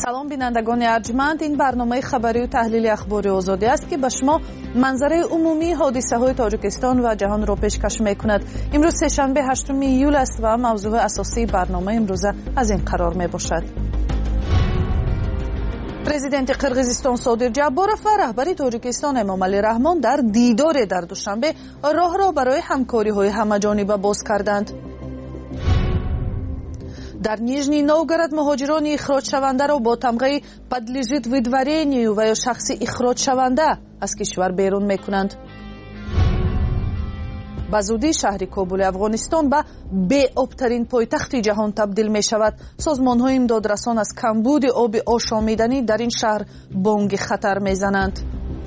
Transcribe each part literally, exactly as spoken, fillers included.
سلام بینندگان ارجمند، این برنامه خبری و تحلیل اخباری آزادی است که به شما منظره عمومی حادثه های تاجیکستان و جهان را پیشکش میکند. امروز سه‌شنبه هشتم ایول است و موضوع اساسی برنامه امروز از این قرار می باشد. پرزیدنت قرقیزستان صادر جبارов و رهبر تاجیکستان امامعلی رحمان در دیدار در دوشنبه راه را برای همکاری های همه‌جانبه باز کردند. در نیژنی نوگород مهاجران اخراج شونده را با تمغه подлежит выдворению و یا شخص اخراج شونده از کشور بیرون میکنند. به زودی شهر کابل افغانستان به بی آبترین پایتخت جهان تبدیل می شود. سازمان های امدادرسان از کمبود آب آشامیدنی در این شهر بانگ خطر می زنند.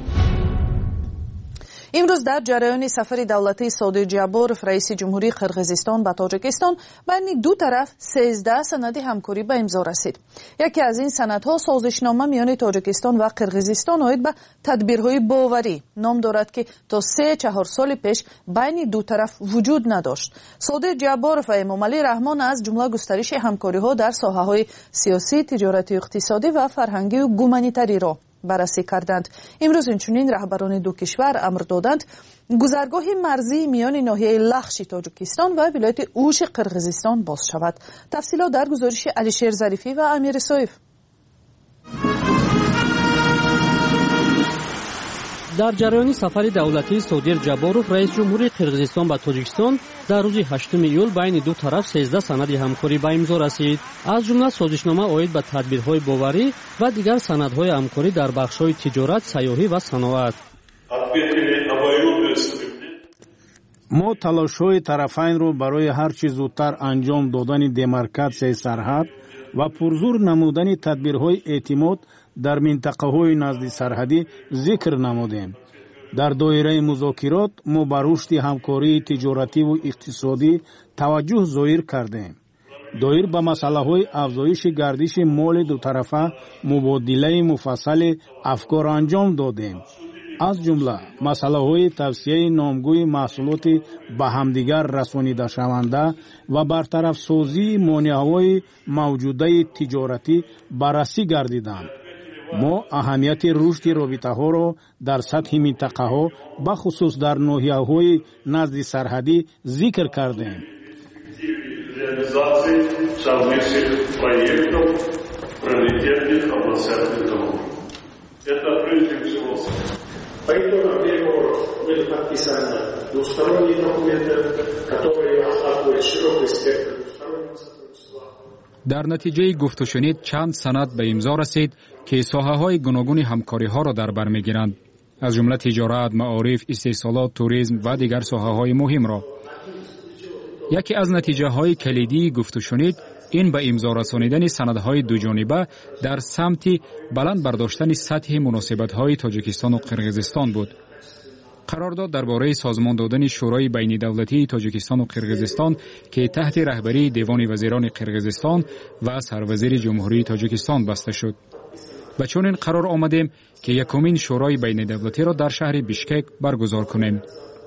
امروز در جریان سفر دولتی صادر جبارов رئیس جمهوری قرقیزستان به تاجیکستان بین دو طرف سیزده سند همکاری به امضا رسید. یکی از این سندها سازشنامه میان تاجیکستان و قرقیزستان آید به تدبیرهای باوری نام دارد که تا سه چهار سال پیش بین دو طرف وجود نداشت. صادر جبارов و امامعلی رحمان از جمله گسترش همکاری ها در ساحه های سیاسی، تجارتی، اقتصادی و فرهنگی و گومانیتری را بررسی کردند. امروز اینچنین رهبران دو کشور امر دادند گذرگاه مرزی میان ناحیه لخش تاجیکستان و ولایت اوش قرقیزستان باز شود. تفصیلات در گزارش علیشیر ظریفی و امیر سایف. در جریان سفر دولتی صادر جبارов رئیس جمهوری قرقیزستان به تاجیکستان در روز هشتم ایول بین دو طرف سیزده سند همکاری به امضا رسید. از جمله سازشنامه آید به تدبیرهای باوری و دیگر سندهای همکاری در بخش‌های تجارت، سیاحی و صنعت. ما تلاش‌های طرفین را برای هر چه زودتر انجام دادن دمارکاسیای سرحد و پرزور نمودن تدبیرهای اعتماد در منطقه‌های نزد سرحدی ذکر نمودیم. در دایره مذاکرات ما بر رشد همکاری تجارتی و اقتصادی توجه ظاهر کردیم. دایر به مسئله‌های افزایش گردش مال دو طرفه مبادله مفصل افکار انجام دادیم. از جمله مسئله‌های توسعه نامگوی محصولات به همدیگر رسانیده شونده و برطرف سازی مانع‌های موجوده تجارتی بررسی گردیدند. ما اهمیت رشد رابطه‌ها را در سطح منطقه‌ها به خصوص در ناحیه‌های نزد سرحدی ذکر کردیم. По итогам переговоров были подписаны двусторонние документы, которые охватывают широкий спектр двустороннего сотрудничества. در نتیجه گفت و شنید چند سند به امضا رسید که ساحه‌های گوناگون همکاری‌ها را در بر می‌گیرند، از جمله تجارت، معارف، استحصالات، توریسم و دیگر ساحه‌های مهم را. یکی از نتیجه‌های کلیدی گفت و شنید این به امضا رسانیدن سندهای دو جانبه در سمت بلند برداشتن سطح مناسبت‌های تاجیکستان و قرقیزستان بود. قرارداد درباره سازمان دادن شورای بین دولتی تاجیکستان و قرقیزستان که تحت رهبری دیوان وزیران قرقیزستان و سروزیر جمهوری تاجیکستان بسته شد. و چون این قرار آمدیم که یکمین شورای بین دولتی را در شهر بیشکک برگزار کنیم.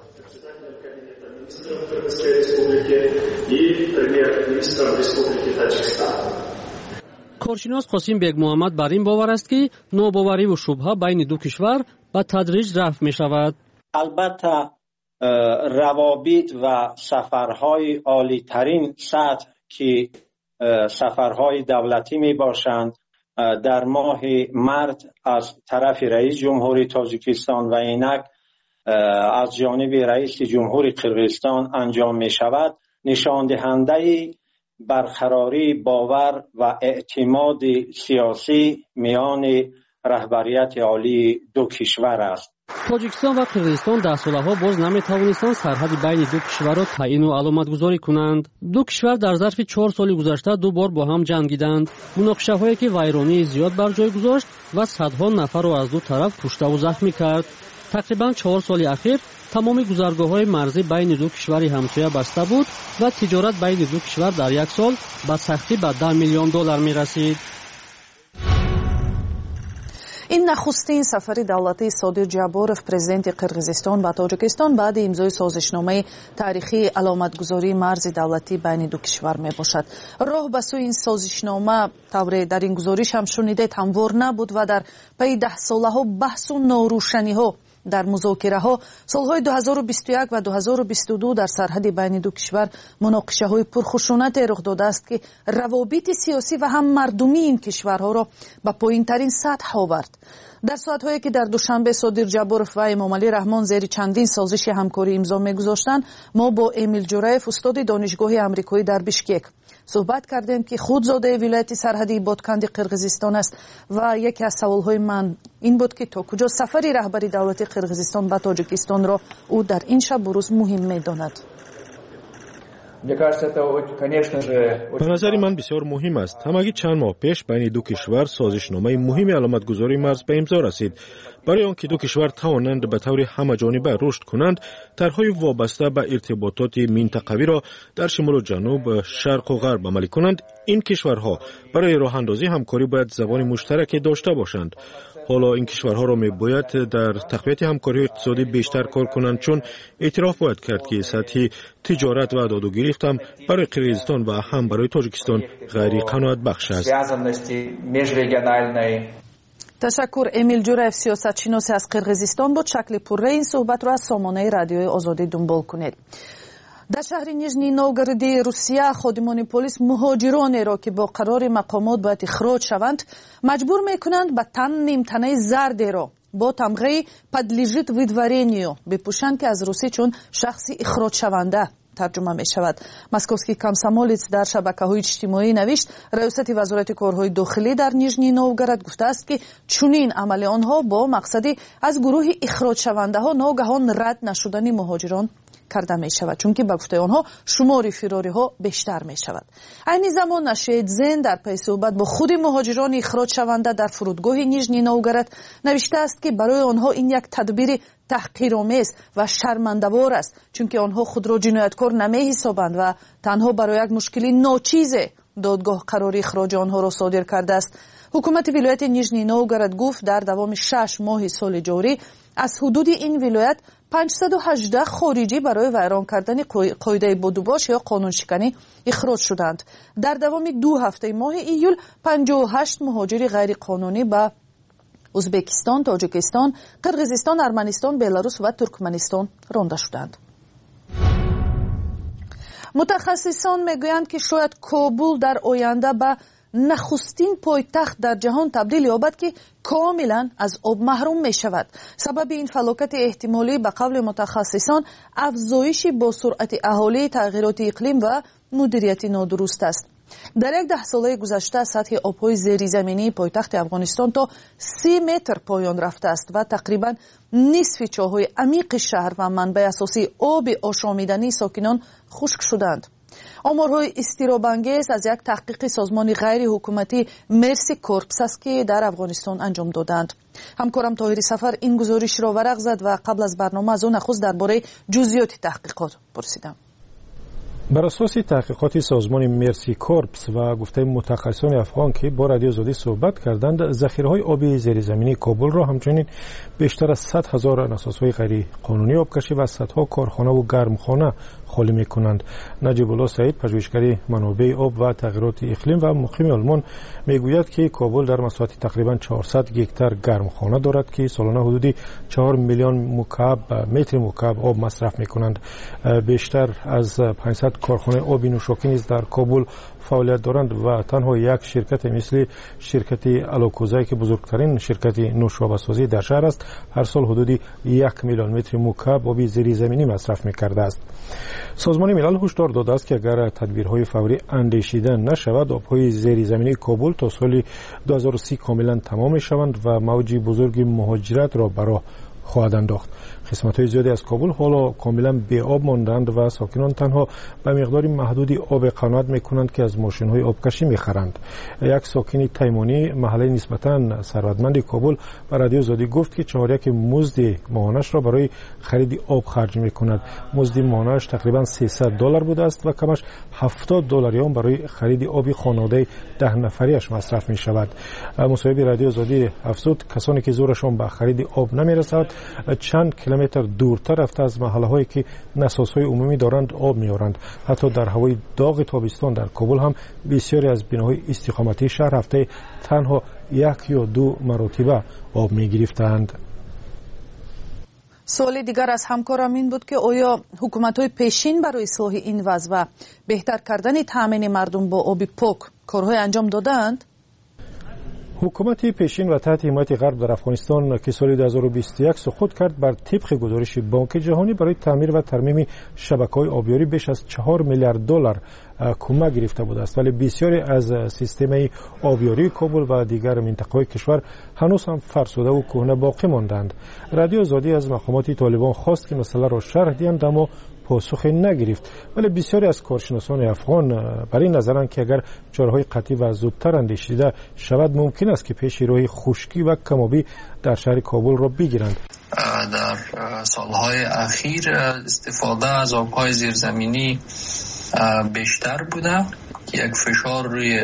کارشناس قاسم بیگ محمد بر این باور است که ناباوری و شبهه بین دو کشور به تدریج رفع می شود. البته روابط و سفرهای عالی ترین سطح که سفرهای دولتی می باشند در ماه مارس از طرف رئیس جمهوری تاجیکستان و اینک از جانب رئیس جمهوری قرقیزستان انجام می شود نشان دهنده برقراری باور و اعتماد سیاسی میان رهبریت عالی دو کشور است. تاجیکستان و قرقیزستان در سالها باز نمی توانستند سرحد بین دو کشور را تعیین و علامت گذاری کنند. دو کشور در ظرف چهار سال گذشته دو بار با هم جنگیدند. مناقشه هایی که ویرانی زیاد بر جای گذاشت و صدها نفر را از دو طرف کشته و زخمی کرد. تقریبا چهار سال اخیر تمام گذرگاه‌های مرزی بین دو کشور همسایه بسته بود و تجارت بین دو کشور در یک سال به سختی به ده میلیون دلار می‌رسید. این نخستین سفر دولتی صادق جابورов президенти قرغیزستان به تاجیکستان بعد امضای سازشنامه تاریخی علامتگذاری مرز دولتی بین دو کشور می باشد. راه به سوی این سازشنامه طور در این گزارش هم شنیدید هموار نبود و در پی ده ساله ها بحث و ناروشنی ها در مذاکره ها سالهای دو هزار و بیست و یک و دو هزار و بیست و دو در سرحد بین دو کشور مناقشه های پرخشونت رخ داده است که روابط سیاسی و هم مردمی این کشورها را به پایین ترین سطح آورد. در ساعت‌هایی که در دوشنبه صادق جابورов و امام علی رحمان زیر چندین سازش همکاری امضا می‌گذاشتند، ما با امیل جورایف استاد دانشگاه آمریکایی در بیشکک صحبت کردیم که خودزاده ولایت سرحدی بادکنی قرغیزستان است و یکی از سوال‌های من این بود که تا کجا سفری رهبری دولت قرغیزستان به تاجیکستان را او در این شب و روز مهم می‌داند. به نظر من بسیار مهم است. همگی چند ماه پیش بین دو کشور سازشنامه مهم علامتگذاری مرز به امضا رسید. برای آنکه دو کشور توانند به طور همه‌جانبه رشد کنند، طرح‌های وابسته به ارتباطات منطقوی را در شمال و جنوب، شرق و غرب عملی کنند، این کشورها برای راه اندازی همکاری باید زبان مشترکی داشته باشند. حالا این کشورها را می‌باید در تقویت همکاری اقتصادی بیشتر کار کنند، چون اعتراف باید کرد که سطح تجارت و داد و گرفت هم برای قرغیزستان و هم برای تاجیکستان غیر قناعت بخش است. تشکر. امیل جورایف سیاستشناس از قرغیزستان بود. شکل پره این صحبت را از سامانه رادیوی آزادی دنبال کنید. در شهر نیژنی نوگورود روسیه خادمان پلیس مهاجرانی را که با قرار مقامات باید اخراج شوند مجبور میکنند به تن نیمتنه زرد را با تمغه подлежит выдворению بپوشند که از روسی چون شخصی اخراج شونده ترجمه می شود. مسکوفسکی کامسомолец در شبکه‌های اجتماعی نوشت رئیست وزارت کارهای داخلی در نیژنی نوگورود گفته است که چنین عمل آنها با مقصدی از گروه اخراج شونده ها ناگهان رد نشدن مهاجران کرده می شود، چون که به گفته آنها شمار فراری ها بیشتر می شود. این زمان نشید زن در پی صحبت با خود مهاجران اخراج شونده در فرودگاه نیژنی نوگورود نوشته است که برای آنها این یک تدبیر تحقیرآمیز و شرمنده‌بار است، چون که آنها خود را جنایتکار نمی حسابند و تنها برای یک مشکلی ناچیز دادگاه قرار اخراج آنها را صادر کرده است. حکومت ولایت نیژنی نوگورود گفت در دوام شش ماه سال جاری از حدود این ولایت پانصد و هجده خارجی برای ویران کردن قاعده بدوباش یا قانون شکنی اخراج شدند. در دوام دو هفته ماه ایول پنجاه و هشت مهاجر غیر قانونی به ازبکستان، تاجیکستان، قرغیزستان، ارمنستان، بلاروس و ترکمنستان رانده شدند. متخصصان میگویند که شاید کابل در آینده به نخستین پایتخت در جهان تبدیل یابد که کاملا از آب محروم می شود. سبب این فلاکت احتمالی به قول متخصصان افزایش با سرعت اهالی، تغییرات اقلیم و مدیریت نادرست است. در یک ده ساله گذشته سطح آب‌های زیرزمینی پایتخت افغانستان تا سی متر پایان رفته است و تقریبا نصف چاه‌های عمیق شهر و منبع اساسی آب آشامیدنی ساکنان خشک شدند. آمارهای اضطراب‌انگیز از یک تحقیق سازمان غیر حکومتی مرسی کورپس است که در افغانستان انجام دادند. همکارم طاهری سفر این گزارش را ورق زد و قبل از برنامه از او نخست درباره جزئیات تحقیقات پرسیدم. بر اساس تحقیقات سازمان مرسی کورپس و گفته متخصصان افغان که با رادیو آزادی صحبت کردند، ذخیره‌های آبی زیرزمینی کابل را همچنین بیشتر از صد هزار نسازهای غیر قانونی آبکشی و صدها کارخانه و گرمخانه خالی می‌کنند. نجیب الله سعید، پژوهشگر منابع آب و تغییرات اقلیم و مقیم آلمان، میگوید که کابل در مساحت تقریبا چهارصد هکتار گرمخانه دارد که سالانه حدود چهار میلیون مکعب متر مکعب آب مصرف می‌کنند. بیشتر از پانصد کارخانه آب نوشاکی نیز در کابل فعالیت دارند و تنها یک شرکت مثل شرکت الاکوزای که بزرگترین شرکت نوشابه‌سازی در شهر است، هر سال حدود یک میلیون متر مکعب آب زیرزمینی مصرف می‌کرده است. سازمان ملل هشدار داده است که اگر تدبیرهای فوری اندیشیده نشود، آب‌های زیرزمینی کابل تا سال دو هزار و سی کاملا تمام شوند و موج بزرگ مهاجرت را برای خواهد انداخت. قسمت‌های زیادی از کابل حالا کاملا بی آب ماندند و ساکنان تنها به مقدار محدودی آب قناعت می‌کنند که از ماشین‌های آبکشی می‌خرند. یک ساکن تیمانی محله نسبتاً ثروتمند کابل به رادیو آزادی گفت که چهار یک مزد ماهانش را برای خرید آب خرج می‌کند. مزد ماهانش تقریباً سیصد دلار بوده است و کمش هفتاد دلاری هم برای خرید آب خانواده ده نفریش مصرف می‌شود. مصاحب رادیو آزادی افزود کسانی که زورشان به خرید آب نمی‌رسد چند کیلومتر دورتر رفته از محله‌هایی که نسازهای عمومی دارند آب می‌آورند. حتی در هوای داغ تابستان در کابل هم بسیاری از بناهای استقامتی شهر هفته تنها یک یا دو مرتبه آب می‌گرفتند. سوال دیگر از همکارم این بود که آیا حکومت‌های پیشین برای اصلاح این وضع و بهتر کردن تامین مردم با آب پاک کارهای انجام دادند؟ حکومت پیشین و تحت حمایت غرب در افغانستان که سال دو هزار و بیست و یک سقوط کرد بر طبق گزارش بانک جهانی برای تعمیر و ترمیم شبکه‌های آبیاری بیش از چهار میلیارد دلار کمک گرفته بوده است، ولی بسیاری از سیستم آبیاری کابل و دیگر مناطق کشور هنوز هم فرسوده و کهنه باقی ماندند. رادیو آزادی از مقامات طالبان خواست که مسئله را شرح دهند اما پاسخ نگرفت، ولی بسیاری از کارشناسان افغان برای نظرند که اگر چاره‌های قطعی و زودتر اندیشیده شود ممکن است که پیش روی خشکی و کم‌آبی در شهر کابل را بگیرند. در سالهای اخیر استفاده از آب‌های زیرزمینی بیشتر بوده که یک فشار روی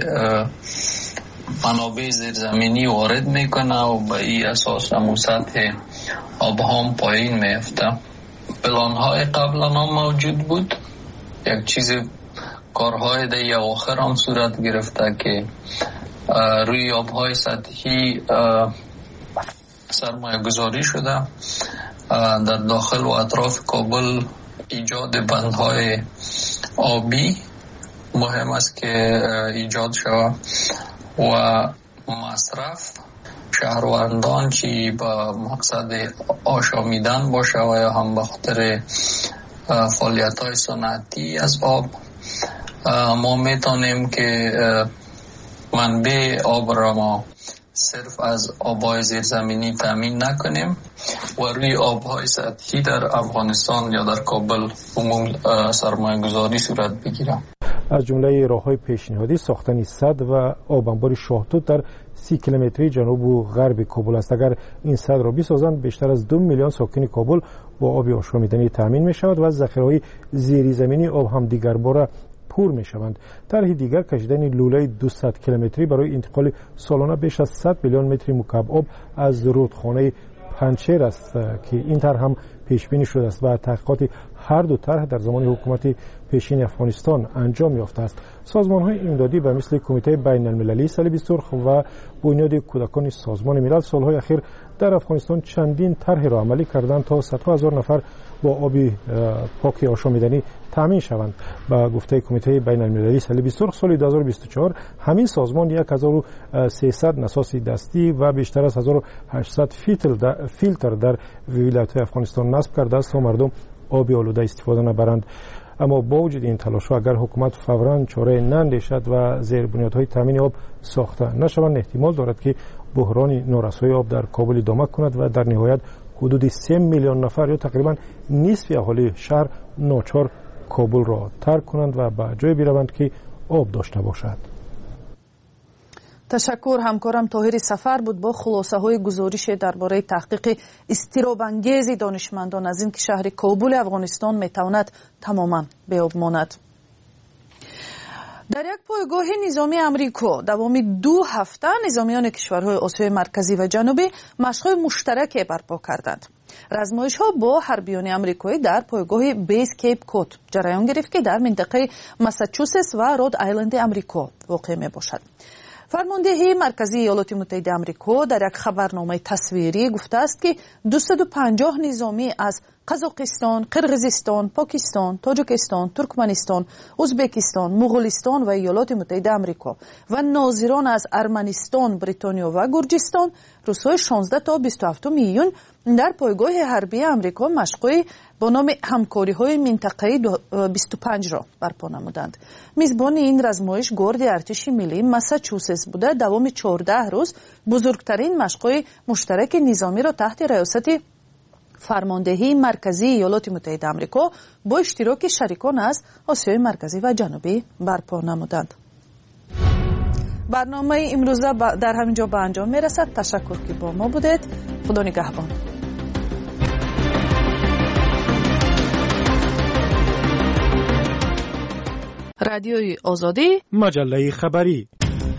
منابع زیرزمینی وارد میکنه و به این اساس هم سطح آب هم پایین میفته. پلان‌های قبلا هم موجود بود، یک چیز کارهای دیگه آخر هم صورت گرفته که روی آب‌های سطحی سرمایه گذاری شده در داخل و اطراف کابل. ایجاد بندهای آبی مهم است که ایجاد شود و مصرف شهروندان که با مقصد آشامیدن باشه و یا هم به خاطر فعالیت‌های صنعتی از آب ما میتونیم که منبع آب را ما صرف از آب‌های زیرزمینی تامین نکنیم و روی آب‌های سطحی در افغانستان یا در کابل عموم سرمایه گذاری صورت بگیرم. از جمله راه‌های پیشنهادی ساختن سد و آبانبار شاهتوت در سی کیلومتری جنوب و غرب کابل است. اگر این سد را بسازند بیشتر از دو میلیون ساکن کابل با آب آشامیدنی تامین می شود و ذخیره‌های زیری زمینی آب هم دیگر باره پر می شوند. طرح دیگر کشیدن لوله دویست کیلومتری برای انتقال سالانه بیش از صد میلیون متر مکعب آب از رودخانه پنچیر است که این طرح هم پیش بینی شده است و تحقیقات هر دو طرح در زمان حکومت پیشین افغانستان انجام یافته است. سازمان‌های امدادی به مثل کمیته بین المللی صلیب سرخ و بنیاد کودکان سازمان ملل سالهای اخیر در افغانستان چندین طرح را عملی کردند تا صدها هزار نفر با آب پاک آشامیدنی تامین شوند. با گفته کمیته بین المللی صلیب سرخ سال دو هزار و بیست و چهار همین سازمان هزار و سیصد نساز دستی و بیشتر از هزار و هشتصد فیلتر در ولایت‌های افغانستان نصب کرده است تا مردم آب آلوده استفاده نبرند. اما با وجود این تلاش‌ها اگر حکومت فوراً چاره نندیشد و زیربنیادهای تامین آب ساخته نشوند احتمال دارد که بحران نارسایی آب در کابل ادامه کند و در نهایت حدود سه میلیون نفر یا تقریباً نصف اهالی شهر ناچار کابل را ترک کنند و به جای بروند که آب داشته باشد. تشکر. همکارم طاهر سفر بود با خلاصه های گزارش درباره تحقیق اضطراب‌انگیز دانشمندان از این که شهر کابل افغانستان میتواند تماما به آب ماند. در یک پایگاه نظامی امریکا دوام دو هفته نظامیان کشورهای آسیای مرکزی و جنوبی مشق‌های مشترک برپا کردند. رزمایش‌ها با حربیان آمریکایی در پایگاه بیس کیپ کوت جریان گرفت که در منطقه ماساچوست و رود آیلند آمریکا واقع میباشد. فرماندهی مرکزی ایالات متحده آمریکا در یک خبرنامه تصویری گفته است که دویست و پنجاه نظامی از قزاقستان، قرقیزستان، پاکستان، تاجیکستان، ترکمنستان، ازبکستان، مغولستان و ایالات متحده آمریکا و ناظران از ارمنستان، بریتانیا و گرجستان روزهای شانزده تا بیست و هفت میلیون در پایگاه حربی آمریکا مشق‌های با نام همکاری‌های منطقه‌ای بیست و پنج را برپا نمودند. میزبان این رزمایش گارد ارتش ملی ماساچوست بوده. دوام چهارده روز بزرگترین مشق‌های مشترک نظامی را تحت ریاست فرماندهی مرکزی ایالات متحده آمریکا با اشتراک شریکان از آسیای مرکزی و جنوبی برپا نمودند. برنامه امروز در همینجا به انجام میرسد. تشکر که با ما بودید. خدا نگهبان. رادیوی آزادی، مجله خبری.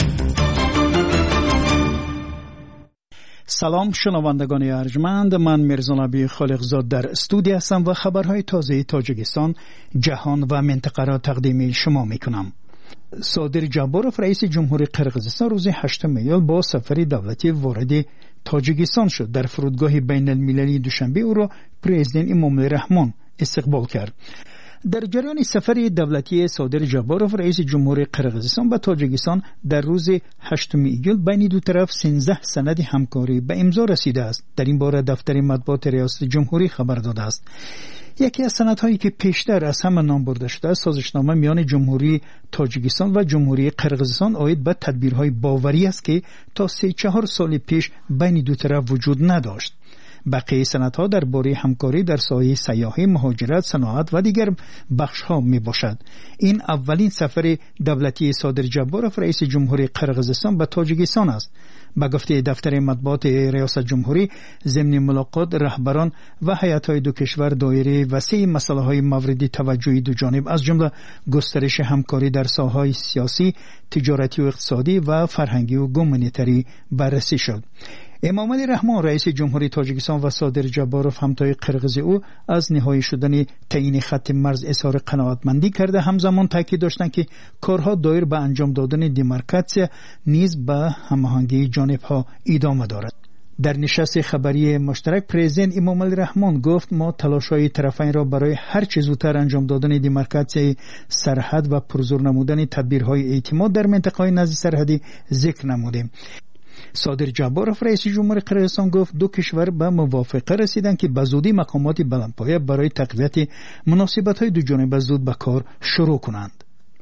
سلام شنوندگان ارجمند، من میرزانبی خالقزاد در استودیو هستم و خبرهای تازه تاجیکستان، جهان و منطقه را تقدیم شما میکنم. صادر جاباروف رئیس جمهوری قرقیزستان روز هشتم ایار با سفری دولتی وارد تاجیکستان شد. در فرودگاه بین المللی دوشنبه او را پرزیدنت امامعلی رحمان استقبال کرد. در جریان سفر دولتی صادر جاباروف رئیس جمهوری قرقیزستان به تاجیکستان در روز هشتم ایار بین دو طرف سیزده سند همکاری به امضا رسیده است. در این باره دفتر مطبوعات ریاست جمهوری خبر داده است. یکی از سندهایی که پیشتر از همه نام برده شده است سازشنامه میان جمهوری تاجیکستان و جمهوری قرقیزستان عاید به تدبیرهای باوری است که تا سه چهار سال پیش بین دو طرف وجود نداشت. بقیه سندها درباره همکاری در ساحه سیاحی، مهاجرت، صنعت و دیگر بخش‌ها میباشد. این اولین سفر دولتی صادر جاباروف رئیس جمهوری قرقیزستان به تاجیکستان است. به گفته دفتر مطبوعات ریاست جمهوری، ضمن ملاقات رهبران و هیئت‌های دو کشور دایره وسیع مسائل مورد توجه دو جانب از جمله گسترش همکاری در ساحه‌های سیاسی، تجارتی و اقتصادی و فرهنگی و گومانیتری بررسی شد. امامعلی رحمان رئیس جمهوری تاجیکستان و صادر جاباروف همتای قرقیزی او از نهایی شدن تعیین خط مرز اظهار قناعتمندی کرده. همزمان تاکید داشتند که کارها دایر به انجام دادن دیمارکاسیا نیز به هماهنگی جانبها ادامه دارد. در نشست خبری مشترک پرزیدنت امامعلی رحمان گفت ما تلاش‌های طرفین را برای هر چه زودتر انجام دادن دیمارکاسیای سرحد و پرزور نمودن تدبیرهای اعتماد در منطقه‌های نزدیک سرحدی ذکر نمودیم. صادر جاباروف رئیس جمهوری قرقیزستان گفت دو کشور به موافقه رسیدند که به زودی مقامات بلندپایه برای تقویت مناسبت‌های دو جانبه زود به کار شروع کنند.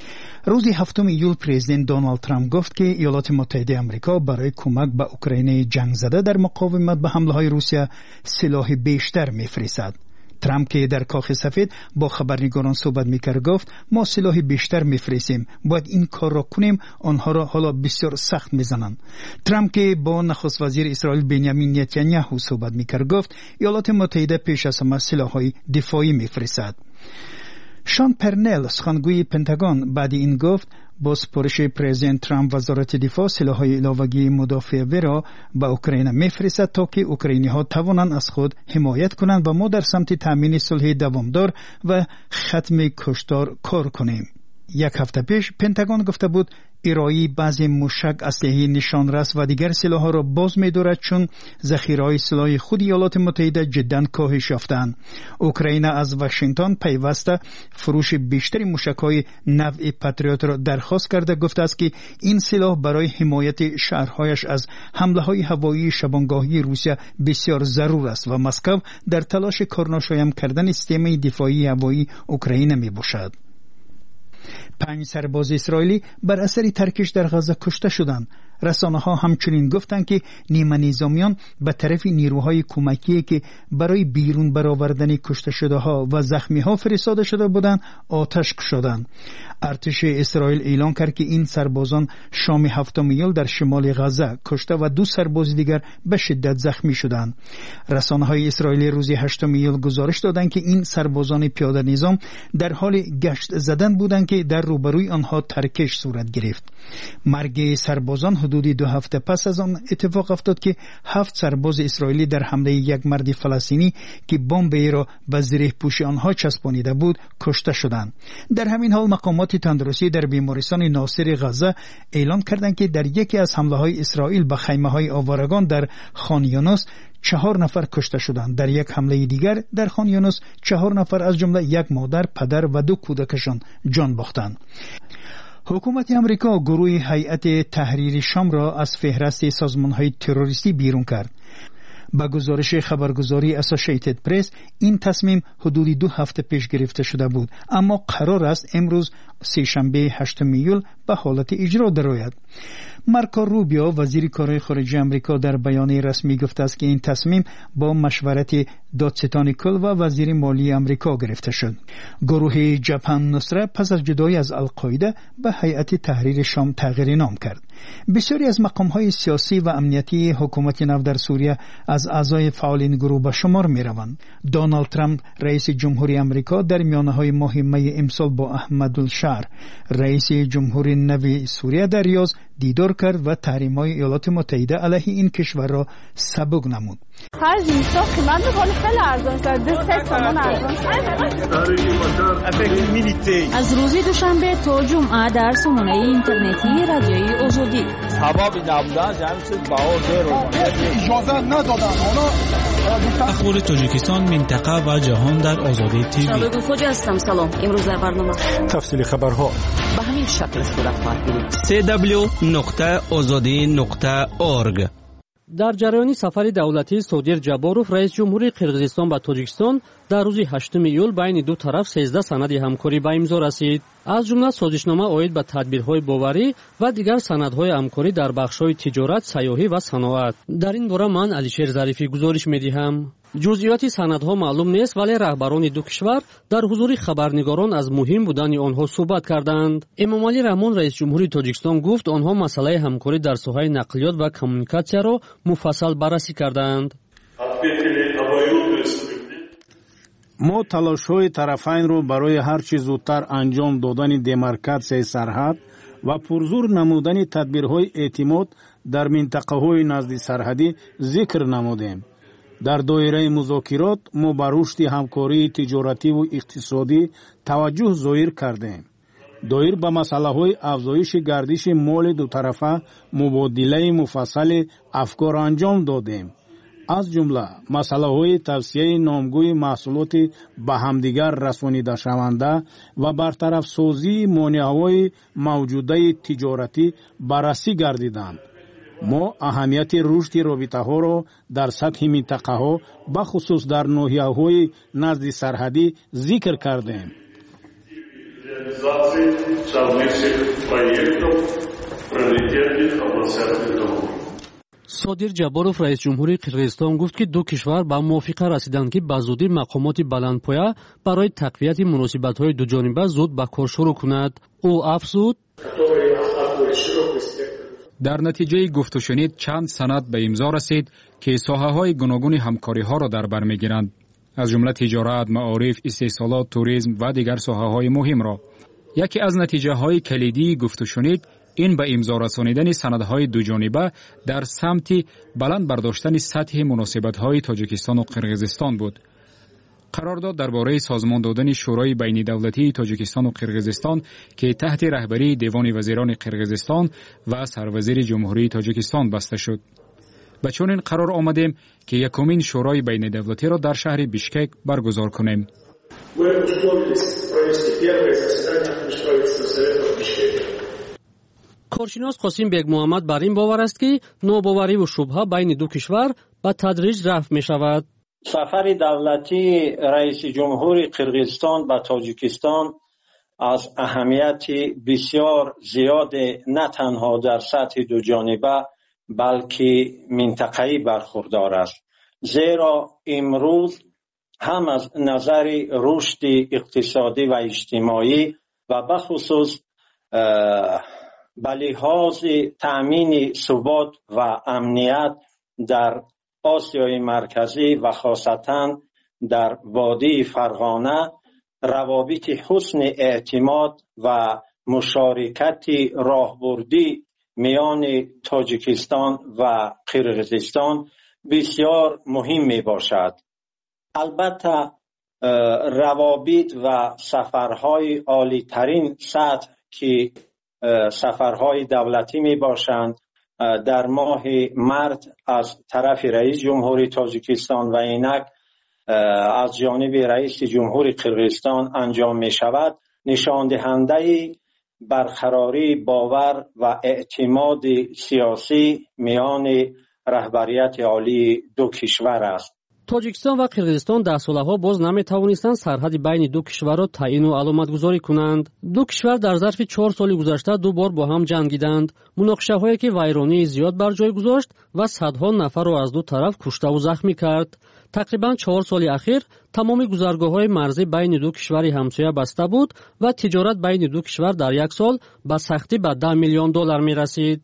روز هفتم ایار پرزیدنت دونالد ترامپ گفت که ایالات متحده آمریکا برای کمک به اوکراین جنگ زده در مقاومت به حمله‌های روسیه سلاح بیشتر می‌فرستد. ترامپ که در کاخ سفید با خبرنگاران صحبت میکرد گفت ما سلاح بیشتر میفرستیم، باید این کار را کنیم، آنها را حالا بسیار سخت میزنند. ترامپ که با نخست وزیر اسرائیل بنیامین نتانیاهو صحبت میکرد گفت ایالات متحده پیش از همه سلاح‌های دفاعی میفرستد. شان پرنل سخنگوی پنتاگون بعد این گفت با سپارش پرزیدنت ترامپ وزارت دفاع سلاح‌های علاوگی مدافع وی را به اوکراین میفرستد تا که اوکراینی‌ها توانند از خود حمایت کنند و ما در سمت تامین صلح دوامدار و ختم کشتار کار کنیم. یک هفته پیش پنتاگون گفته بود ارائه بعضی موشک اسلحه نشانرس و دیگر سلاح‌ها را باز می‌دارد چون ذخیره‌های سلاح خود ایالات متحده جداً کاهش یافتند. اوکراین از واشنگتن پیوسته فروش بیشتری موشک‌های نوع پاتریوت را درخواست کرده گفته است که این سلاح برای حمایت شهرهایش از حمله‌های هوایی شبانگاهی روسیه بسیار ضرور است و مسکو در تلاش کارناشایم کردن سیستم دفاعی هوایی اوکراین میباشد. پنج سرباز اسرائیلی بر اثر ترکش در غزه کشته شدند. رسانه ها همچنین گفتند که نیمه نظامیان به طرف نیروهای کمکی که برای بیرون برآوردن کشته شده ها و زخمی ها فرستاده شده بودند آتش کشیدند. ارتش اسرائیل اعلام کرد که این سربازان شام هفتم ایار در شمال غزه کشته و دو سرباز دیگر به شدت زخمی شدند. رسانه های اسرائیلی روز هشتم ایار گزارش دادند که این سربازان پیاده نظام در حال گشت زدن بودند که در روبروی آنها ترکش صورت گرفت. مرگ سربازان حدود دو هفته پس از آن اتفاق افتاد که هفت سرباز اسرائیلی در حمله یک مرد فلسطینی که بمب را به زره پوش آنها چسبانیده بود کشته شدند. در همین حال مقامات تندرستی در بیمارستان ناصر غزه اعلام کردند که در یکی از حمله های اسرائیل به خیمه های آوارگان در خان یونس چهار نفر کشته شدند. در یک حمله دیگر در خان یونس چهار نفر از جمله یک مادر، پدر و دو کودکشان جان باختند. حکومت امریکا گروه هیئت تحریر شام را از فهرست سازمان‌های تروریستی بیرون کرد. با گزارش خبرگزاری اسوسییتد پرس این تصمیم حدود دو هفته پیش گرفته شده بود، اما قرار است امروز سه‌شنبه هشتم ایول به حالت اجرا درآید. مارکو روبیو وزیر کارهای خارجه آمریکا در بیانیه رسمی گفته است که این تصمیم با مشورت دادستان کل و وزیر مالی آمریکا گرفته شد. گروه جبهه نصره پس از جدایی از القاعده به هیئت تحریر شام تغییر نام کرد. بسیاری از مقام‌های سیاسی و امنیتی حکومت نو در سوریه از اعضای فعال این گروه به شمار می‌روند. دونالد ترامپ رئیس جمهوری آمریکا در میانه‌های ماه می امسال با احمد الشهر رئیس جمهوری نو سوریه در ریاض دیدار کرد و تحریم‌های ایالات متحده علیه این کشور را سبک نمود. خرج میشه قیمت بالا خیلی ارزان شد. دو سه تومان ارزان از روز دوشنبه تا جمعه در سامانه اینترنتی رادیوی آزادی سبب نبودن جمعیت باور رو اجازه ندادن. اخبار تاجیکستان، منطقه و جهان در آزادی تیوی. شبکه خوجا هستم. سلام. امروز در برنامه تفصیل خبرها به همین شکل صورت خواهد گرفت. سی دبلیو نقطه آزادی نقطه اورگ. در جریان سفر دولتی صادر جاباروف رئیس جمهوری قرقیزستان به تاجیکستان در روز هشتم ایول بین دو طرف سیزده سند همکاری به امضا رسید. از جمله سازشنامه اوید به تدبیرهای باوری و دیگر سندهای همکاری در بخش‌های تجارت، سیاحی و صنعت. در این باره من علیشیر ظریفی گزارش می‌دهم. جزئیات سندها معلوم نیست، ولی رهبران دو کشور در حضور خبرنگاران از مهم بودن آنها صحبت کردند. امامعلی رحمون رئیس جمهوری تاجیکستان گفت آنها مسئله همکاری در ساحه نقلیات و کمیونیکاسیا را مفصل بررسی کردند. ما تلاش‌های طرفین را برای هر چه زودتر انجام دادن دمارکاسیای سرحد و پرزور نمودن تدبیرهای اعتماد در منطقه‌های نزد سرحدی ذکر نمودیم. در دایره مذاکرات ما بر رشد همکاری تجارتی و اقتصادی توجه ظاهر کردیم. دایر به مسئله‌های افزایش گردش مال دو طرفه مبادله مفصل افکار انجام دادیم. از جمله مسئله‌های توسعه نامگوی محصولات به همدیگر رسانیده شونده و برطرف سازی مانع‌های موجوده تجارتی بررسی گردیدند. ما اهمیت رشد رابطه‌ها را در سطح منطقه‌ها به خصوص در ناحیه‌های نزد سرحدی ذکر کردیم. صادر جاباروف رئیس جمهوری قرقیزستان گفت که دو کشور به موافقه رسیدند که به زودی مقامات بلندپایه برای تقویت مناسبت‌های دو جانبه زود به کار شروع کند. او افزود در نتیجه گفت و شنید چند سند به امضا رسید که ساحه‌های گوناگون همکاری‌ها را در بر می‌گیرند، از جمله تجارت، معارف، استحصالات، توریسم و دیگر ساحه‌های مهم را. یکی از نتیجه‌های کلیدی گفت و شنید این به امضا رسانیدن سندهای دو جانبه در سمت بلند برداشتن سطح مناسبت‌های تاجیکستان و قرقیزستان بود. قرارداد درباره سازمان دادن شورای بین دولتی تاجیکستان و قرقیزستان که تحت رهبری دیوان وزیران قرقیزستان و سروزیر جمهوری تاجیکستان بسته شد. به چنین قرار آمدیم که یکمین شورای بین دولتی را در شهر بیشکک برگزار کنیم. کارشناس قاسم بیگ محمد بر این باور است که ناباوری و شبهه بین دو کشور به تدریج رفع می شود. سفر دولتی رئیس جمهوری قرقیزستان به تاجیکستان از اهمیت بسیار زیاد نه تنها در سطح دو جانبه بلکه منطقه‌ای برخوردار است، زیرا امروز هم از نظر رشد اقتصادی و اجتماعی و به خصوص به لحاظ تأمین ثبات و امنیت در آسیای مرکزی و خاصتاً در وادی فرغانه روابط حسن اعتماد و مشارکت راهبردی میان تاجیکستان و قرقیزستان بسیار مهم می باشد. البته روابط و سفرهای عالی ترین سطح که سفرهای دولتی می باشند در ماه مارس از طرف رئیس جمهوری تاجیکستان و اینک از جانب رئیس جمهوری قرقیزستان انجام می شود، نشان دهنده برقراری باور و اعتماد سیاسی میان رهبریت عالی دو کشور است. тоҷикистон ва қирғизистон дар солаҳо боз наметавонистанд сарҳади байни ду кишварро таъину аломатгузорӣ кунанд. ду кишвар дар зарфи чор соли гузашта ду бор бо ҳам ҷангиданд. муноқишаҳое ки вайронии зиёд бар ҷой гузошт ва садҳо нафарро аз ду тараф куштаву захмӣ кард. тақрибан чор соли ахир тамоми гузаргоҳҳои марзӣ байни ду кишвари ҳамсоя баста буд ва тиҷорат байни ду кишвар дар як сол ба сахтӣ ба даҳ миллион доллар мерасид.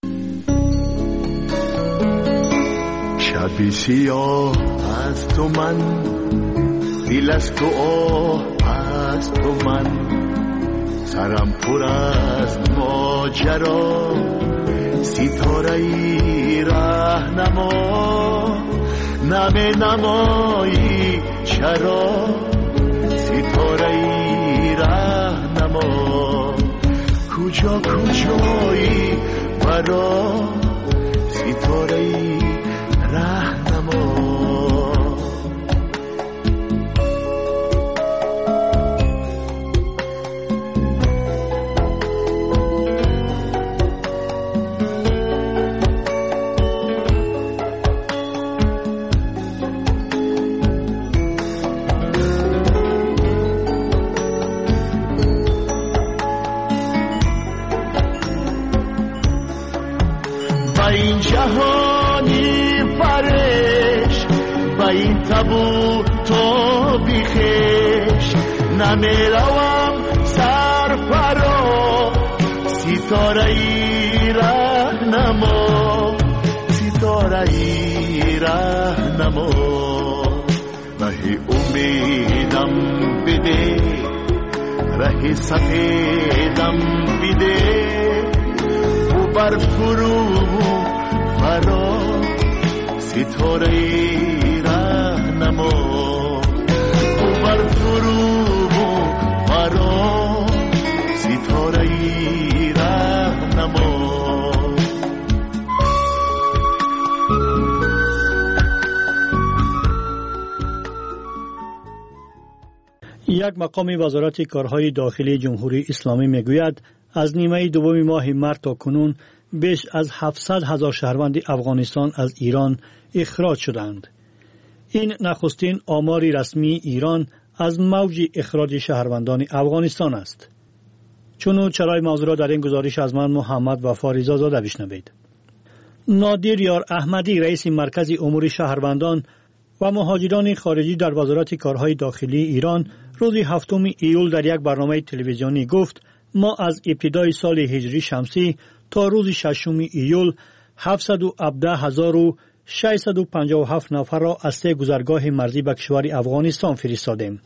شبی سیاه از تو من دل از تو آه از تو من سرم پر از ماجرا ستاره ای راهنما نم نمایی چرا ستاره ای راهنما کجا کجایی برا ستاره ای راهنما با این جهانی فرش با این تبو تو بیخش نمیروم سر فرا ستاره ای راهنما ستاره ای راهنما ره امیدم بده ره سفیدم بده و بر فرو فرا ستاره راهنما و بر فرو فرا ستاره راهنما یک مقام وزارت کارهای داخلی جمهوری اسلامی میگوید از نیمه دوم ماه مارس تا کنون بیش از هفتصد هزار شهروند افغانستان از ایران اخراج شدند. این نخستین آمار رسمی ایران از موج اخراج شهروندان افغانستان است. چونو چرای موضوع را در این گزارش از من محمد وفا رضازاده بشنوید. نادر یار احمدی رئیس مرکز امور شهروندان و مهاجران خارجی در وزارت کارهای داخلی ایران روز هفتم ایول در یک برنامه تلویزیونی گفت ما از ابتدای سال هجری شمسی تا روز ششم ایول هفتصد و هفده هزار و ششصد و پنجاه و هفت نفر را از سه گذرگاه مرزی به کشور افغانستان فرستادیم.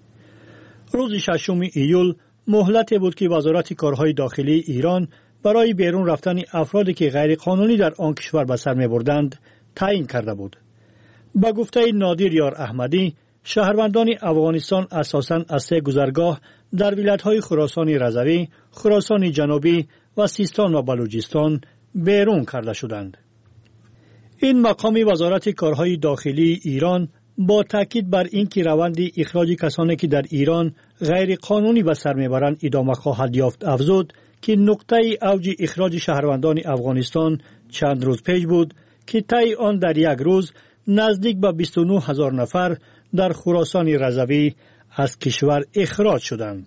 روز ششم ایول مهلت بود که وزارت کارهای داخلی ایران برای بیرون رفتن افرادی که غیر قانونی در آن کشور به سر می‌بردند تعیین کرده بود. با گفته نادر یار احمدی شهروندان افغانستان اساساً از سه گذرگاه در ولایت‌های خراسان رضوی، خراسان جنوبی و سیستان و بلوچستان بیرون کرده شدند. این مقام وزارت کارهای داخلی ایران با تاکید بر اینکه روند اخراج کسانی که در ایران غیر قانونی به سر میبرند ادامه خواهد یافت افزود که نقطه اوج اخراج شهروندان افغانستان چند روز پیش بود که طی آن در یک روز نزدیک به بیست و نه هزار نفر در خراسان رضوی از کشور اخراج شدند.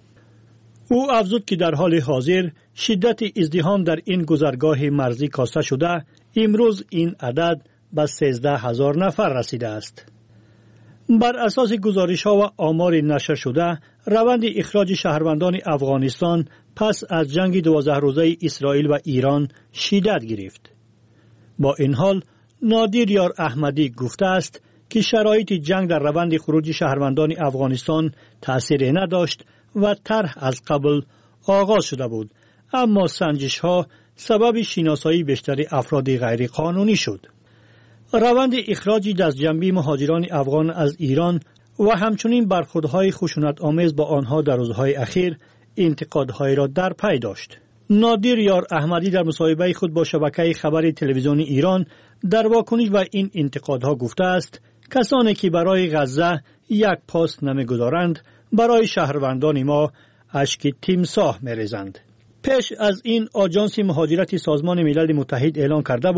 او افزود که در حال حاضر شدت ازدحام در این گذرگاه مرزی کاسته شده امروز این عدد به سیزده هزار نفر رسیده است. بر اساس گزارش ها و آمار نشر شده روند اخراج شهروندان افغانستان پس از جنگ دوازده روزه اسرائیل و ایران شدت گرفت. با این حال نادر یار احمدی گفته است که شرایط جنگ در روند خروج شهروندان افغانستان تأثیر نداشت و طرح از قبل آغاز شده بود، اما سنجش ها سبب شناسایی بیشتر افراد غیر قانونی شد. روند اخراج دست جنبی مهاجران افغان از ایران و همچنین برخوردهای خشونت آمیز با آنها در روزهای اخیر انتقادهای را در پی داشت. نادر یار احمدی در مصاحبه خود با شبکه خبر تلویزیونی ایران در واکنش به این انتقادها گفته است کسانی که برای غزه یک پاس نمیگذارند برای شهروندان ما اشک تیمساح میریزند. پیش از این آژانس مهاجرت سازمان ملل متحد اعلان کرده بود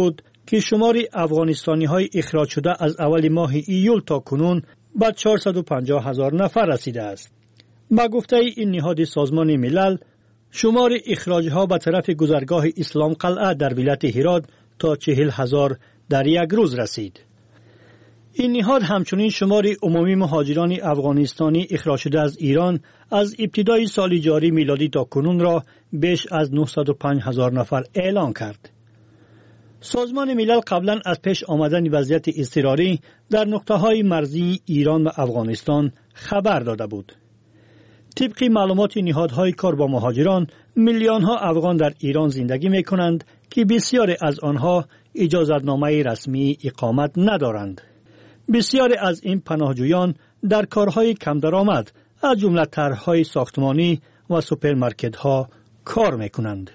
که شمار افغانستانی های اخراج شده از اول ماه ایول تا کنون به چهارصد و پنجاه هزار نفر رسیده است. با گفته این نهاد سازمان ملل، شمار اخراج ها به طرف گذرگاه اسلام قلعه در ولایت هرات تا چهل هزار در یک روز رسید. این نهاد همچنین شمار عمومی مهاجران افغانستانی اخراج شده از ایران از ابتدای سال جاری میلادی تا کنون را بیش از نهصد و پنج هزار نفر اعلان کرد. سازمان ملل قبلا از پیش آمدن وضعیت اضطراری در نقطه‌های مرزی ایران و افغانستان خبر داده بود. طبق معلومات نهادهای کار با مهاجران، میلیون‌ها افغان در ایران زندگی می‌کنند که بسیاری از آنها اجازتنامه رسمی اقامت ندارند. بسیاری از این پناهجویان در کارهای کم درآمد از جمله طرح‌های ساختمانی و سوپرمارکت‌ها کار می‌کنند.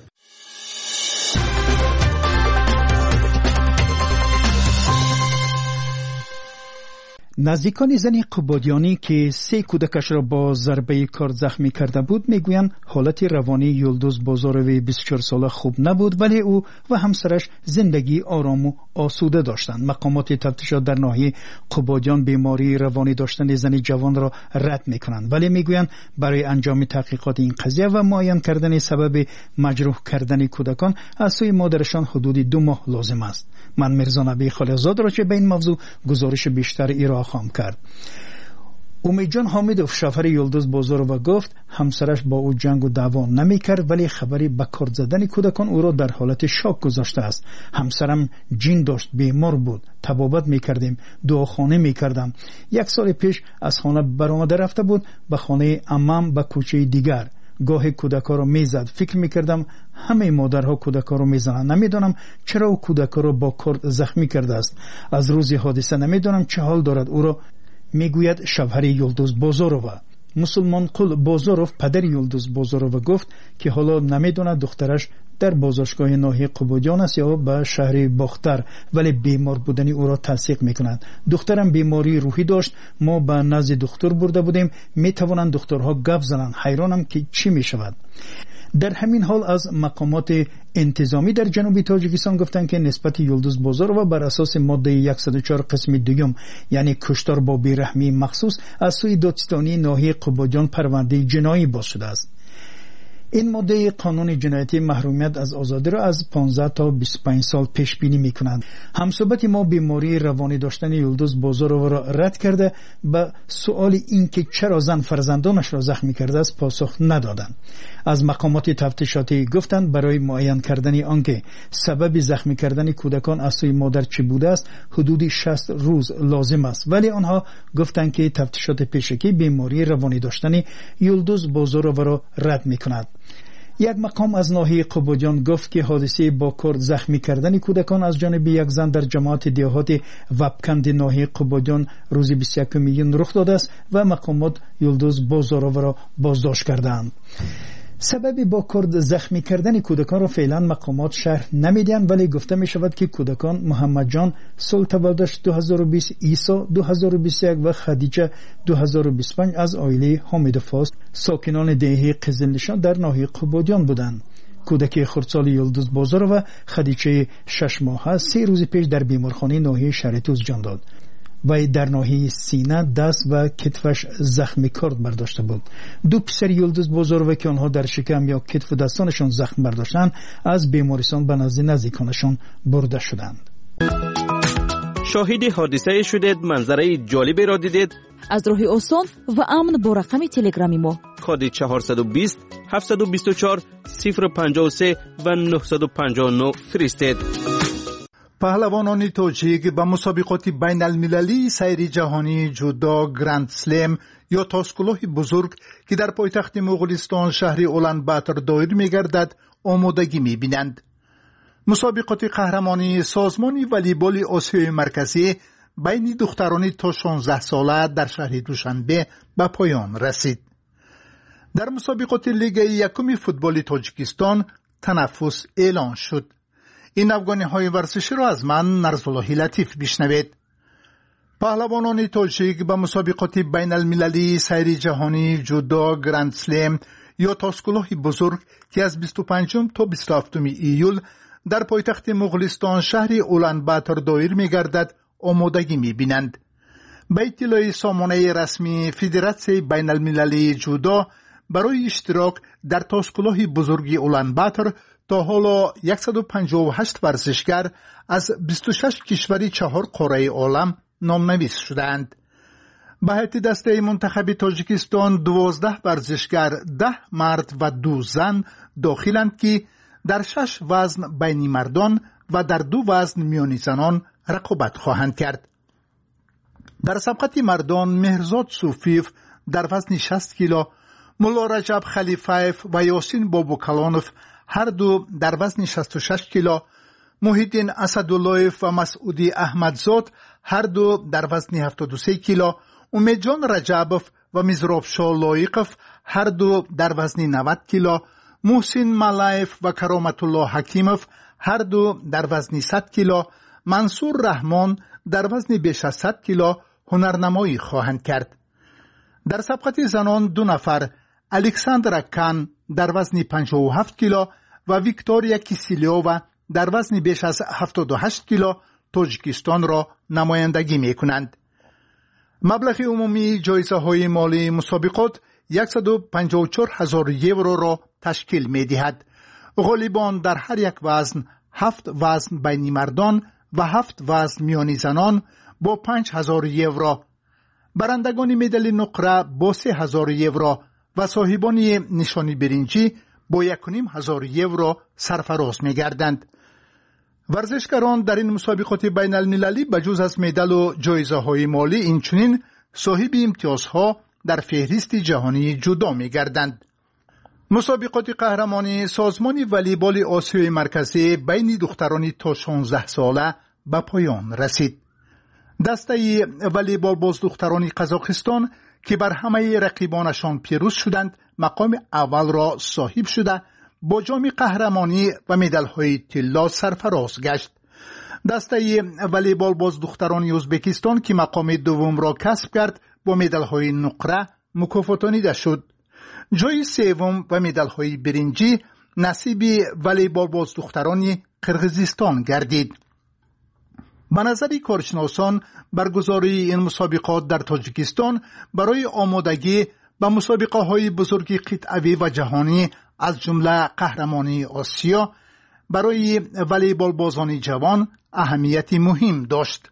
نزدیکان زن قبادیانی که سه کودکش را با ضربه کار زخمی کرده بود میگویند حالت روانی یلدوز بازاروی بیست و چهار ساله خوب نبود، ولی او و همسرش زندگی آرام و آسوده داشتند. مقامات تفتیشات در ناحیه قبادیان بیماری روانی داشتن زن جوان را رد میکنند، ولی میگویند برای انجام تحقیقات این قضیه و معاین کردن سبب مجروح کردن کودکان از سوی مادرشان حدود دو ماه لازم است. من میرزا نبی خالقزاد را چه به این موضوع گزارش بیشتر ایران خواهم کرد. امیدجان حامدوف شوهر یلدوز بازارو گفت همسرش با او جنگ و دعوا نمی کرد، ولی خبری به کار زدن کودکان او را در حالت شاک گذاشته است. همسرم جین داشت، بیمار بود، طبابت می کردیم، دعاخانه می کردم. یک سال پیش از خانه برآمده رفته بود به خانه عمم به کوچه دیگر. گاهی کودکا رو میزد. فکر میکردم همه مادرها کودکا رو میزنن. نمیدونم چرا او کودکا رو با کارد زخمی کرده است. از روز حادثه نمیدونم چه حال دارد. او را میگوید شوهر یلدوز بازاروف. مسلمان قل بازاروف پدر یلدوز بازاروف گفت که حالا نمیدونه دخترش در بازداشتگاه ناحیه قبادیان است یا به شهر باختر، ولی بیمار بودنی او را تصدیق میکنند. دخترم بیماری روحی داشت، ما به نزد دکتر برده بودیم، میتوانند دکترها گپ زنند. حیرانم که چی میشود. در همین حال از مقامات انتظامی در جنوب تاجیکستان گفتند که نسبت یلدوز بازاروف بر اساس ماده صد و چهار قسم دوم یعنی کشتار با بیرحمی مخصوص از سوی دادستانی ناحیه قبادیان پرونده جنایی باز شده است. این ماده قانون جنایتی محرومیت از آزادی را از پانزده تا بیست و پنج سال پیش بینی میکنند. همصحبت ما بیماری روانی داشتن یلدوز بازاروف را رد کرده به سؤال این که چرا زن فرزندانش را زخمی کرده است پاسخ ندادند. از مقامات تفتیشاتی گفتند برای معاین کردن آنکه سبب زخمی کردن کودکان از سوی مادر چه بوده است حدود شصت روز لازم است، ولی آنها گفتند که تفتیشات پیشکی بیماری روانی داشتن یلدوز بازاروف را رد میکند. یک مقام از ناحیه قبادیان گفت که حادثه با کارد زخمی کردن کودکان از جانب یک زن در جماعت دیهات وبکند ناحیه قبادیان روز بیست و یکم میلیون رخ داده است و مقامات یلدوز بازاروف را بازداشت کردند. سبب با کارد زخمی کردن کودکان را فعلا مقامات شرح نمیدهند، ولی گفته می شود که کودکان محمد جان سال تولدش دو هزار و بیست، عیسی دو هزار و بیست و یک و خدیجه دو هزار و بیست و پنج از عائله حامدوف است ساکنان دهه قزلنشان در ناحیه قبادیان بودند. کودک خردسال یلدوز بازاروف و خدیجه شش ماهه سه روز پیش در بیمارخانه ناحیه شهرتوز جان داد و در ناحیه سینه، دست و کتفش زخم کارد برداشته بود. دو پسر یلدوز بازاروف که آنها در شکم یا کتف و دستانشان زخم برداشتند از بیمارستان به نزد نزدیکانشان برده شدند. شاهد حادثه شدید، منظره جالبی را دیدید؟ از راه آسان و امن با رقم تلگرامی ما کد چهارصد و بیست هفتصد و بیست و چهار صفر پنجاه و سه و نهصد و پنجاه و نه فرستید. پهلوانان تاجیک به مسابقات بین المللی سیر جهانی جودو گرند سلم یا تاسکلوه بزرگ که در پایتخت مغولستان شهر اولانباتر دایر می‌گردد آمادگی می‌بینند. مسابقات قهرمانی سازمان والیبال آسیای مرکزی بین دختران تا شانزده ساله در شهر دوشنبه به پایان رسید. در مسابقات لیگ یکم فوتبال تاجیکستان تنفس اعلان شد. این افغانی های ورزشی را از من نرزالله لطیف بشنوید. پهلوانان تاجیک به مسابقات بین المللی سیر جهانی جودو گرند سلم یا تاسکلوه بزرگ که از بیست و پنجم تا بیست و هفتم ایول در پایتخت مغولستان شهر اولانباتر دایر می‌گردد آمادگی می‌بینند. به اطلاع سامانه رسمی فدراسیون بین المللی جودو برای اشتراک در تاسکلاه بزرگی اولانباتر تا حالا صد و پنجاه و هشت ورزشگر از بیست و شش کشور چهار قاره عالم نامنویس شدند. به هیئت دسته منتخب تاجیکستان دوازده ورزشگر، ده مرد و دو زن داخلند که در شش وزن بین مردان و در دو وزن میان زنان رقابت خواهند کرد. در سبقت مردان مهرزاد صوفیف در وزن شصت کیلو، ملا رجب خلیفایف و یاسین بابوکلانف هر دو در وزن شصت و شش کیلو، محیدین اسداللهیف و مسعودی احمدزاد هر دو در وزن هفتاد و سه کیلو، امیدجان رجبوف و مزراب شاه لایقف هر دو در وزن نود کیلو، محسن ملایف و کرامت الله حکیموف هر دو در وزن صد کیلو، منصور رحمان در وزن بیش از صد کیلو هنرنمایی خواهند کرد. در سبقت زنان دو نفر، الکساندرا کان در وزن پنجاه و هفت کیلو و ویکتوریا کیسیلیووا در وزن بیش از هفتاد و هشت کیلو تاجیکستان را نمایندگی می کنند. مبلغ عمومی جایزه های مالی مسابقات صد و پنجاه و چهار هزار یورو را تشکیل می دهد. غالبان در هر یک وزن، هفت وزن بین مردان و هفت وزن میان زنان با پنج هزار یورو، برندگان مدال نقره با سه هزار یورو و صاحبان نشانی برنجی با یک و نیم هزار یورو سرفراز می گردند. ورزشکاران در این مسابقات بین المللی بجز از مدال و جایزه های مالی اینچنین صاحب امتیازها در فهرست جهانی جودو می گردند. مسابقات قهرمانی سازمان والیبال آسیای مرکزی بین دختران تا شانزده ساله به پایان رسید. دسته والیبال باز دختران قزاقستان که بر همه رقیبانشان پیروز شدند مقام اول را صاحب شده با جام قهرمانی و مدال‌های طلا سرفراز گشت. دسته والیبال باز دختران ازبکستان که مقام دوم را کسب کرد با مدال‌های نقره مکافاتانیده شد. جای سوم و مدال‌های برنجی نصیب والیبال باز دختران قرقیزستان گردید. به نظر کارشناسان برگزاری این مسابقات در تاجیکستان برای آمادگی به مسابقه های بزرگ قطعی و جهانی از جمله قهرمانی آسیا برای والیبال بازان جوان اهمیت مهم داشت.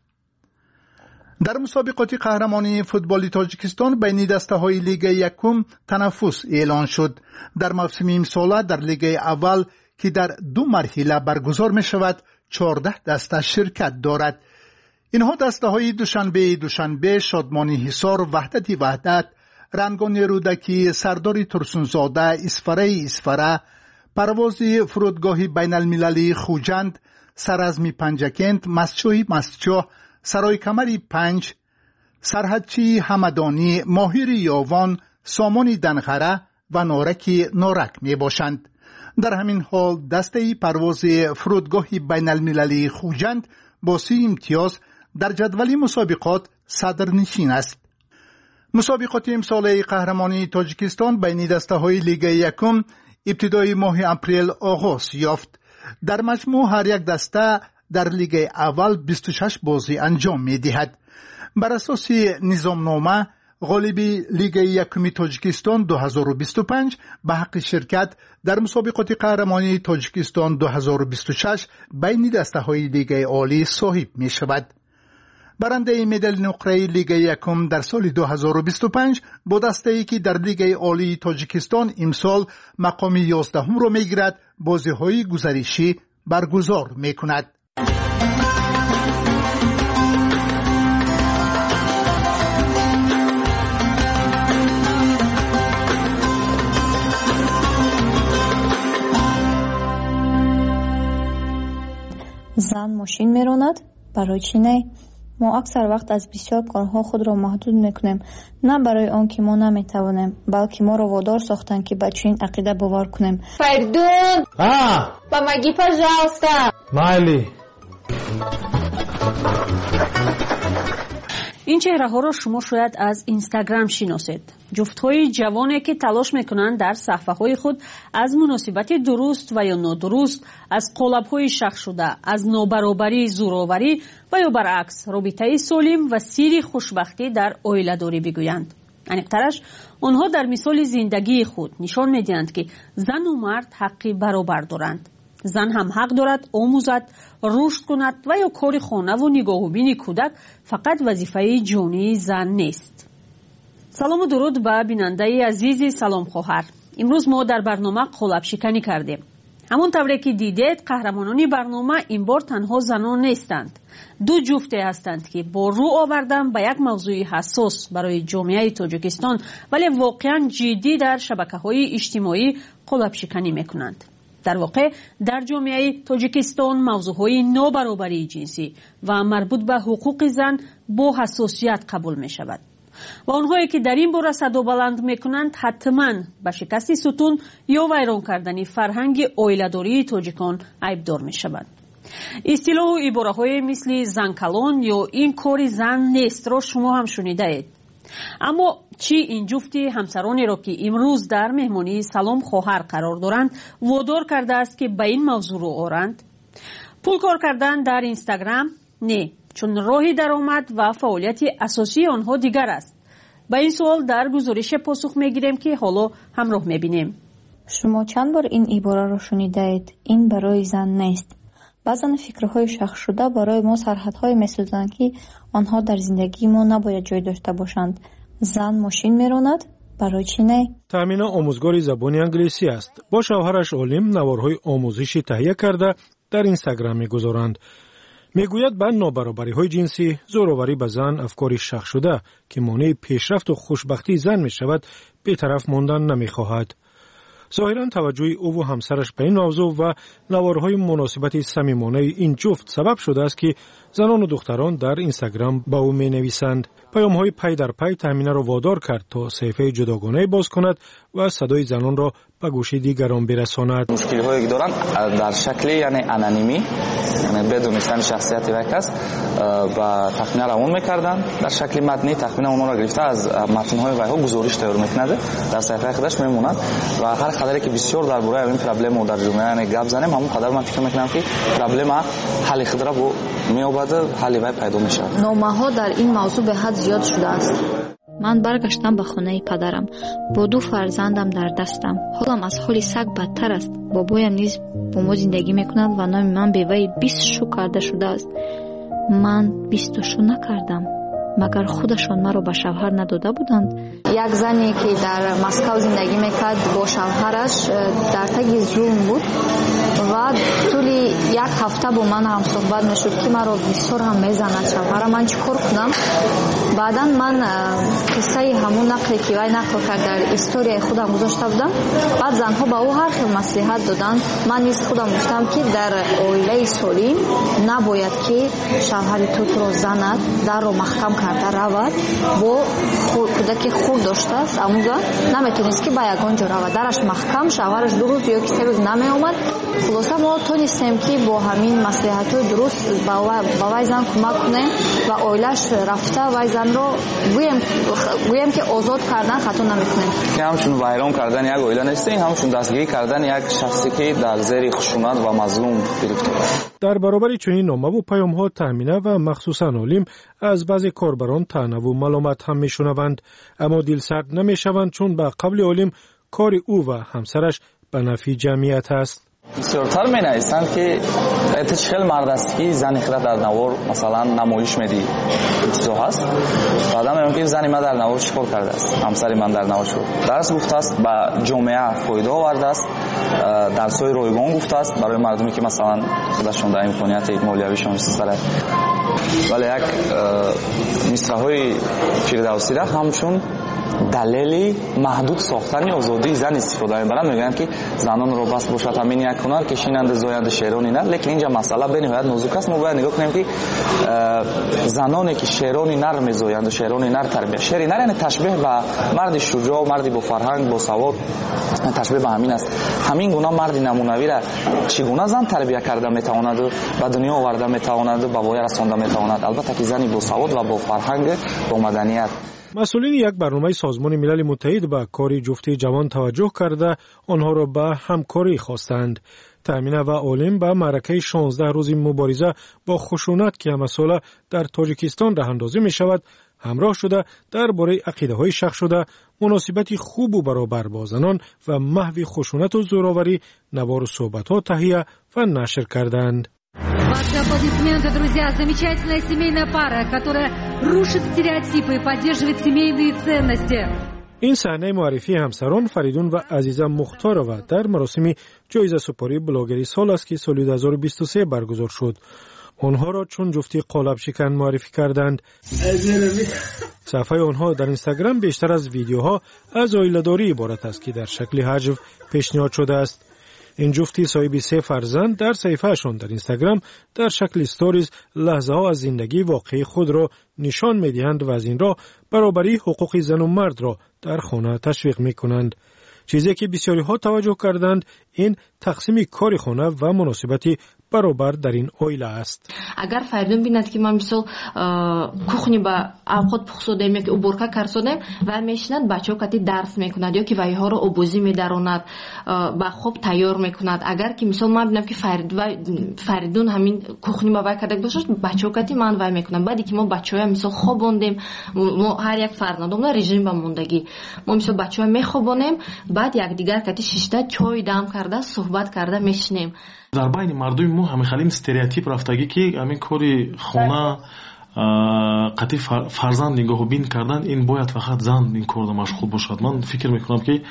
در مسابقات قهرمانی فوتبال تاجیکستان بین دسته های لیگ یکم تنافس اعلان شد. در موسم امسال در لیگ اول که در دو مرحله برگزار می شود چهارده دسته شرکت دارد. اینها دسته های دوشنبه دوشنبه، شادمانی حصار، وحدت وحدت، رنگان رودکی، سردار ترسونزاده، اسفره اسفره، پرواز فرودگاه بین المللی خوجند، سرازمی پنجکند، مسچوی مسچو، سرای کمری پنج، سرحدچی همدانی، ماهیر یاوان، سامانی دنغره و نارکی نارک می باشند. در همین حال دسته پرواز فرودگاه بین المللی خوجند با سی امتیاز در جدول مسابقات صدر نشین است. مسابقات امسال قهرمانی تاجیکستان بین دسته های لیگ یکم ابتدای ماه اپریل آغاز یافت. در مجموع هر یک دسته در لیگ اول بیست و شش بازی انجام می دهد. بر اساس نظامنامه غالب لیگ یکم تاجیکستان دو هزار و بیست و پنج به حق شرکت در مسابقات قهرمانی تاجیکستان دو هزار و بیست و شش بین دسته های لیگ عالی صاحب می شود. برنده مدال نقره لیگ یکم در سال دو هزار و بیست و پنج با دسته ای که در لیگ عالی تاجیکستان امسال مقام یازدهم را می گیرد بازی های گزارشی برگزار می کند. زن ماشین میراند؟ برای چی نه؟ ما اکثر وقت از بسیار کارها خود را محدود میکنیم، نه برای آن که ما نمیتوانیم، بلکه ما را وادار ساختن که به چنین عقیده باور کنیم. Perdón. Ah. Помоги, пожалуйста. Майли. این چهره‌ها را شما شاید از اینستاگرام شناسید. جفت‌های جوانی که تلاش می‌کنند در صفحه‌های خود از مناسبت درست و یا نادرست، از قالب‌های شخص شده، از نابرابری، زورآوری و یا برعکس رابطه سالم و سیر خوشبختی در عائله‌داری بگویند. انیق‌ترش آنها در مثال زندگی خود نشان می‌دهند که زن و مرد حقی برابر دارند. زن هم حق دارد آموزد، رشد کند و یا کار خانه و نگاهبین کودک فقط وظیفه جانی زن نیست. سلام و درود به بیننده عزیز سلام خواهر. امروز ما در برنامه قالب شکنی کردیم. همون طوری که دیدید قهرمانان برنامه این بار تنها زنان نیستند. دو جفته هستند که با رو آوردن به یک موضوع حساس برای جامعه تاجیکستان ولی واقعا جدی در شبکه‌های اجتماعی قالب شکنی میکنند. در واقع در جامعه تاجیکستان موضوعهای نابرابری جنسی و مربوط به حقوق زن با حساسیت قبول می شود و آنهایی که در این باره صدا بلند می کنند حتما به شکست ستون یا ویران کردن فرهنگ عائله‌داری تاجیکان عیبدار می شوند. اصطلاح و عباره های مثل زن کلان یا این کار زن نیست را شما هم شنیده اید. اما چی این جفتی همسرانی را که امروز در مهمانی سلام خواهر قرار دارند وادار کرده است که به این موضوع رو آورند؟ پول کار کردن در اینستاگرام؟ نه، چون راهی درآمد و فعالیت اساسی آنها دیگر است. به این سوال در گزارش پاسخ میگیریم که حالا همراه میبینیم. شما چند بار این عباره را شنیده اید؟ این برای زن نیست. بعضن فکرهای شخص شده برای ما سرحدهای میسازند که آنها در زندگی ما نباید جای داشته باشند. زن ماشین میراند، برای چی نه؟ تامینه آموزگار زبان انگلیسی است. با شوهرش عالم نوارهای آموزشی تهیه کرده در اینستاگرام میگذارند. میگوید به نابرابری های جنسی، زورآوری به زن افکاری شخص شده که مانع پیشرفت و خوشبختی زن می شود بی‌طرف ماندن نمیخواهد. ظاهراً توجه او و همسرش به این موضوع و نوارهای مناسبت صمیمانه این جفت سبب شده است که زنان و دختران در اینستاگرام با او می نویسند. پیام‌های پی در پی تامینه را وادار کرد تا صفحه جداگانه باز کند و صدای زنان را به گوش دیگران برساند. مشکلی هایی که دارن در شکل یعنی انانیمی، یعنی بدون دانستن شخصیت یک کس و تخمینه را اون میکردن در شکل متنی. تخمینه اون را گرفته از متن‌های ویها گزارش تیار میکنند، در صفحه خودش میمونند و هر قدری که بسیار درباره این پرابلم در جامعه یعنی گپ زنیم، همون قدر من فکر میکنم که پرابلم حل خود را با میابد حل وی پیدا میشه. نامه‌ها در این موضوع به حد زیاد شده است. من برگشتم به خانه پدرم با دو فرزندم در دستم. حالم از حال سگ بدتر است. بابایم نیز با ما زندگی میکند و نام من به وی بیست شو کرده شده است. من بیست شو نکردم. مگر خودشان مرا به شوهر نداده بودند؟ یک زنی که در مسکو زندگی میکرد با شوهرش در تگ ظلم بود و طولی یک هفته با من هم صحبت میشد که مرا بسیار هم میزند شوهرم. من چیکار کنم؟ بعدا من قصه همون نقلی که وی نقل کرد در استوری خودم گذاشته بودم. بعد زنها با او هر خیلی مصلحت دادن. من نیز خودم گفتم که در عائله سالم نباید که شوهر تو تو را زند، در رو محکم کرده رود. با کودک خود داشته است اونجا نمیتونست که با یگان جا رود، درش محکم، شوهرش دو روز یا سه روز نمی اومد. خلاصه ما تونستیم که با همین مصلحت‌های درست با وی زن کمک کنیم و عائله‌اش رفته وی زن رو گویم گویم که آزاد کردن خطا نمیکنیم. که همشون ویران کردن یک عائله نیست، همشون دستگیری کردن یک شخصی که در زیر خشونت و مظلوم گرفته است. در برابر چنین نامه و پیام‌ها تامینه و مخصوصاً عالم از بعضی کاربران طعنه و ملامت هم میشنوند، اما دلسرد نمیشوند چون به قبل عالم کار او و همسرش به نفع جمعیت است. بسیارتر می نویسند که اتش خیلی مرد است که زن خیلی در نوار مثلا نمایش میدی چیزا هست. بعدا میگم که زنی من در نوار چیکار کرده است، همسری من در نوار شد درس گفته است، به جامعه فایده آورده است، درسای رایگان گفته است برای مردمی که مثلا خودشون در امکانیت مالیویشون سره. ولی یک مصرع‌های فردوسی را همچون دلیلی محدود ساختن آزادی زن استفاده می‌برند. میگن که زنان رو بس باشد همین یک هنر که شیننده زاینده شعرانی نر، لیکن اینجا مسئله به نهایت نازک است. ما باید نگاه کنیم که زنانی که شعرانی نر می‌زایند و شعرانی نر تربیت، شعری نر یعنی تشبیه به مرد شجاع، مردی با فرهنگ، با سواد، تشبیه به همین است. همین گونه مرد نمونوی را چگونه زن تربیت کرده میتواند و به دنیا آورده میتواند و به وای رسانده میتواند، البته که زنی با سواد و با فرهنگ، با مدنیت. مسئولین یک برنامه سازمان ملل متحد به کار جفت جوان توجه کرده آنها را به همکاری خواستند. تامین و عالم به معرکه شانزده روزی مبارزه با خشونت که همه ساله در تاجیکستان راه اندازی می شود همراه شده درباره عقیده های شخص شده مناسبتی خوب و برابر با زنان و محو خشونت و زوراوری نوار صحبت ها تهیه و نشر کردند. Ваши аплодисменты, друзья, замечательная семейная пара, которая рушит стереотипы и поддерживает семейные ценности. این صحنه معرفی همسران فریدون و عزیزه مختارова در مراسم جایزه سپاری بلاگری سال است که سال دو هزار و بیست و سه برگزار شد. آنها را چون جفتی قالب شکن معرفی کردند. صفحه آنها در اینستاگرام بیشتر از ویدیوها از عائله‌داری عبارت است که در شکل هجو پیشنهاد شده است. این جفتی صاحب سه فرزند در صفحه‌شان در اینستاگرام در شکل استوریز لحظه ها از زندگی واقعی خود را نشان می‌دهند و از این راه برابری حقوق زن و مرد را در خانه تشویق می‌کنند. چیزی که بسیاری ها توجه کردند این تقسیم کار خانه و مناسبتی برابر در این عائله است. اگر فریدون بیند که من مثلا کухни با اوقات پخسودم یا که уборка کردم و میشنند بچه‌ها کتی درس میکنند یا که وایها رو آبوزی میداروند با خوب تیار میکند. اگر که مثلا من ببینم که فرید و فریدون همین کухни با وای کرده باشه بچه‌ها کتی من وای میکنم. بعدی که ما بچه‌ها مثلا خوابوندیم ما هر یک فرزندم رژیم با موندگی ما مثلا بچه‌ها میخوابونیم بعد یک دیگر کتی شیشته چای دم کرده صحبت کرده میشنیم. در بین مردم ما همه خیلی استریوتیپ رفتگی که همین کاری خونه قطعی فرزند نگاه بین کردن این باید فقط زن این کار مشغول باشد. من فکر میکنم که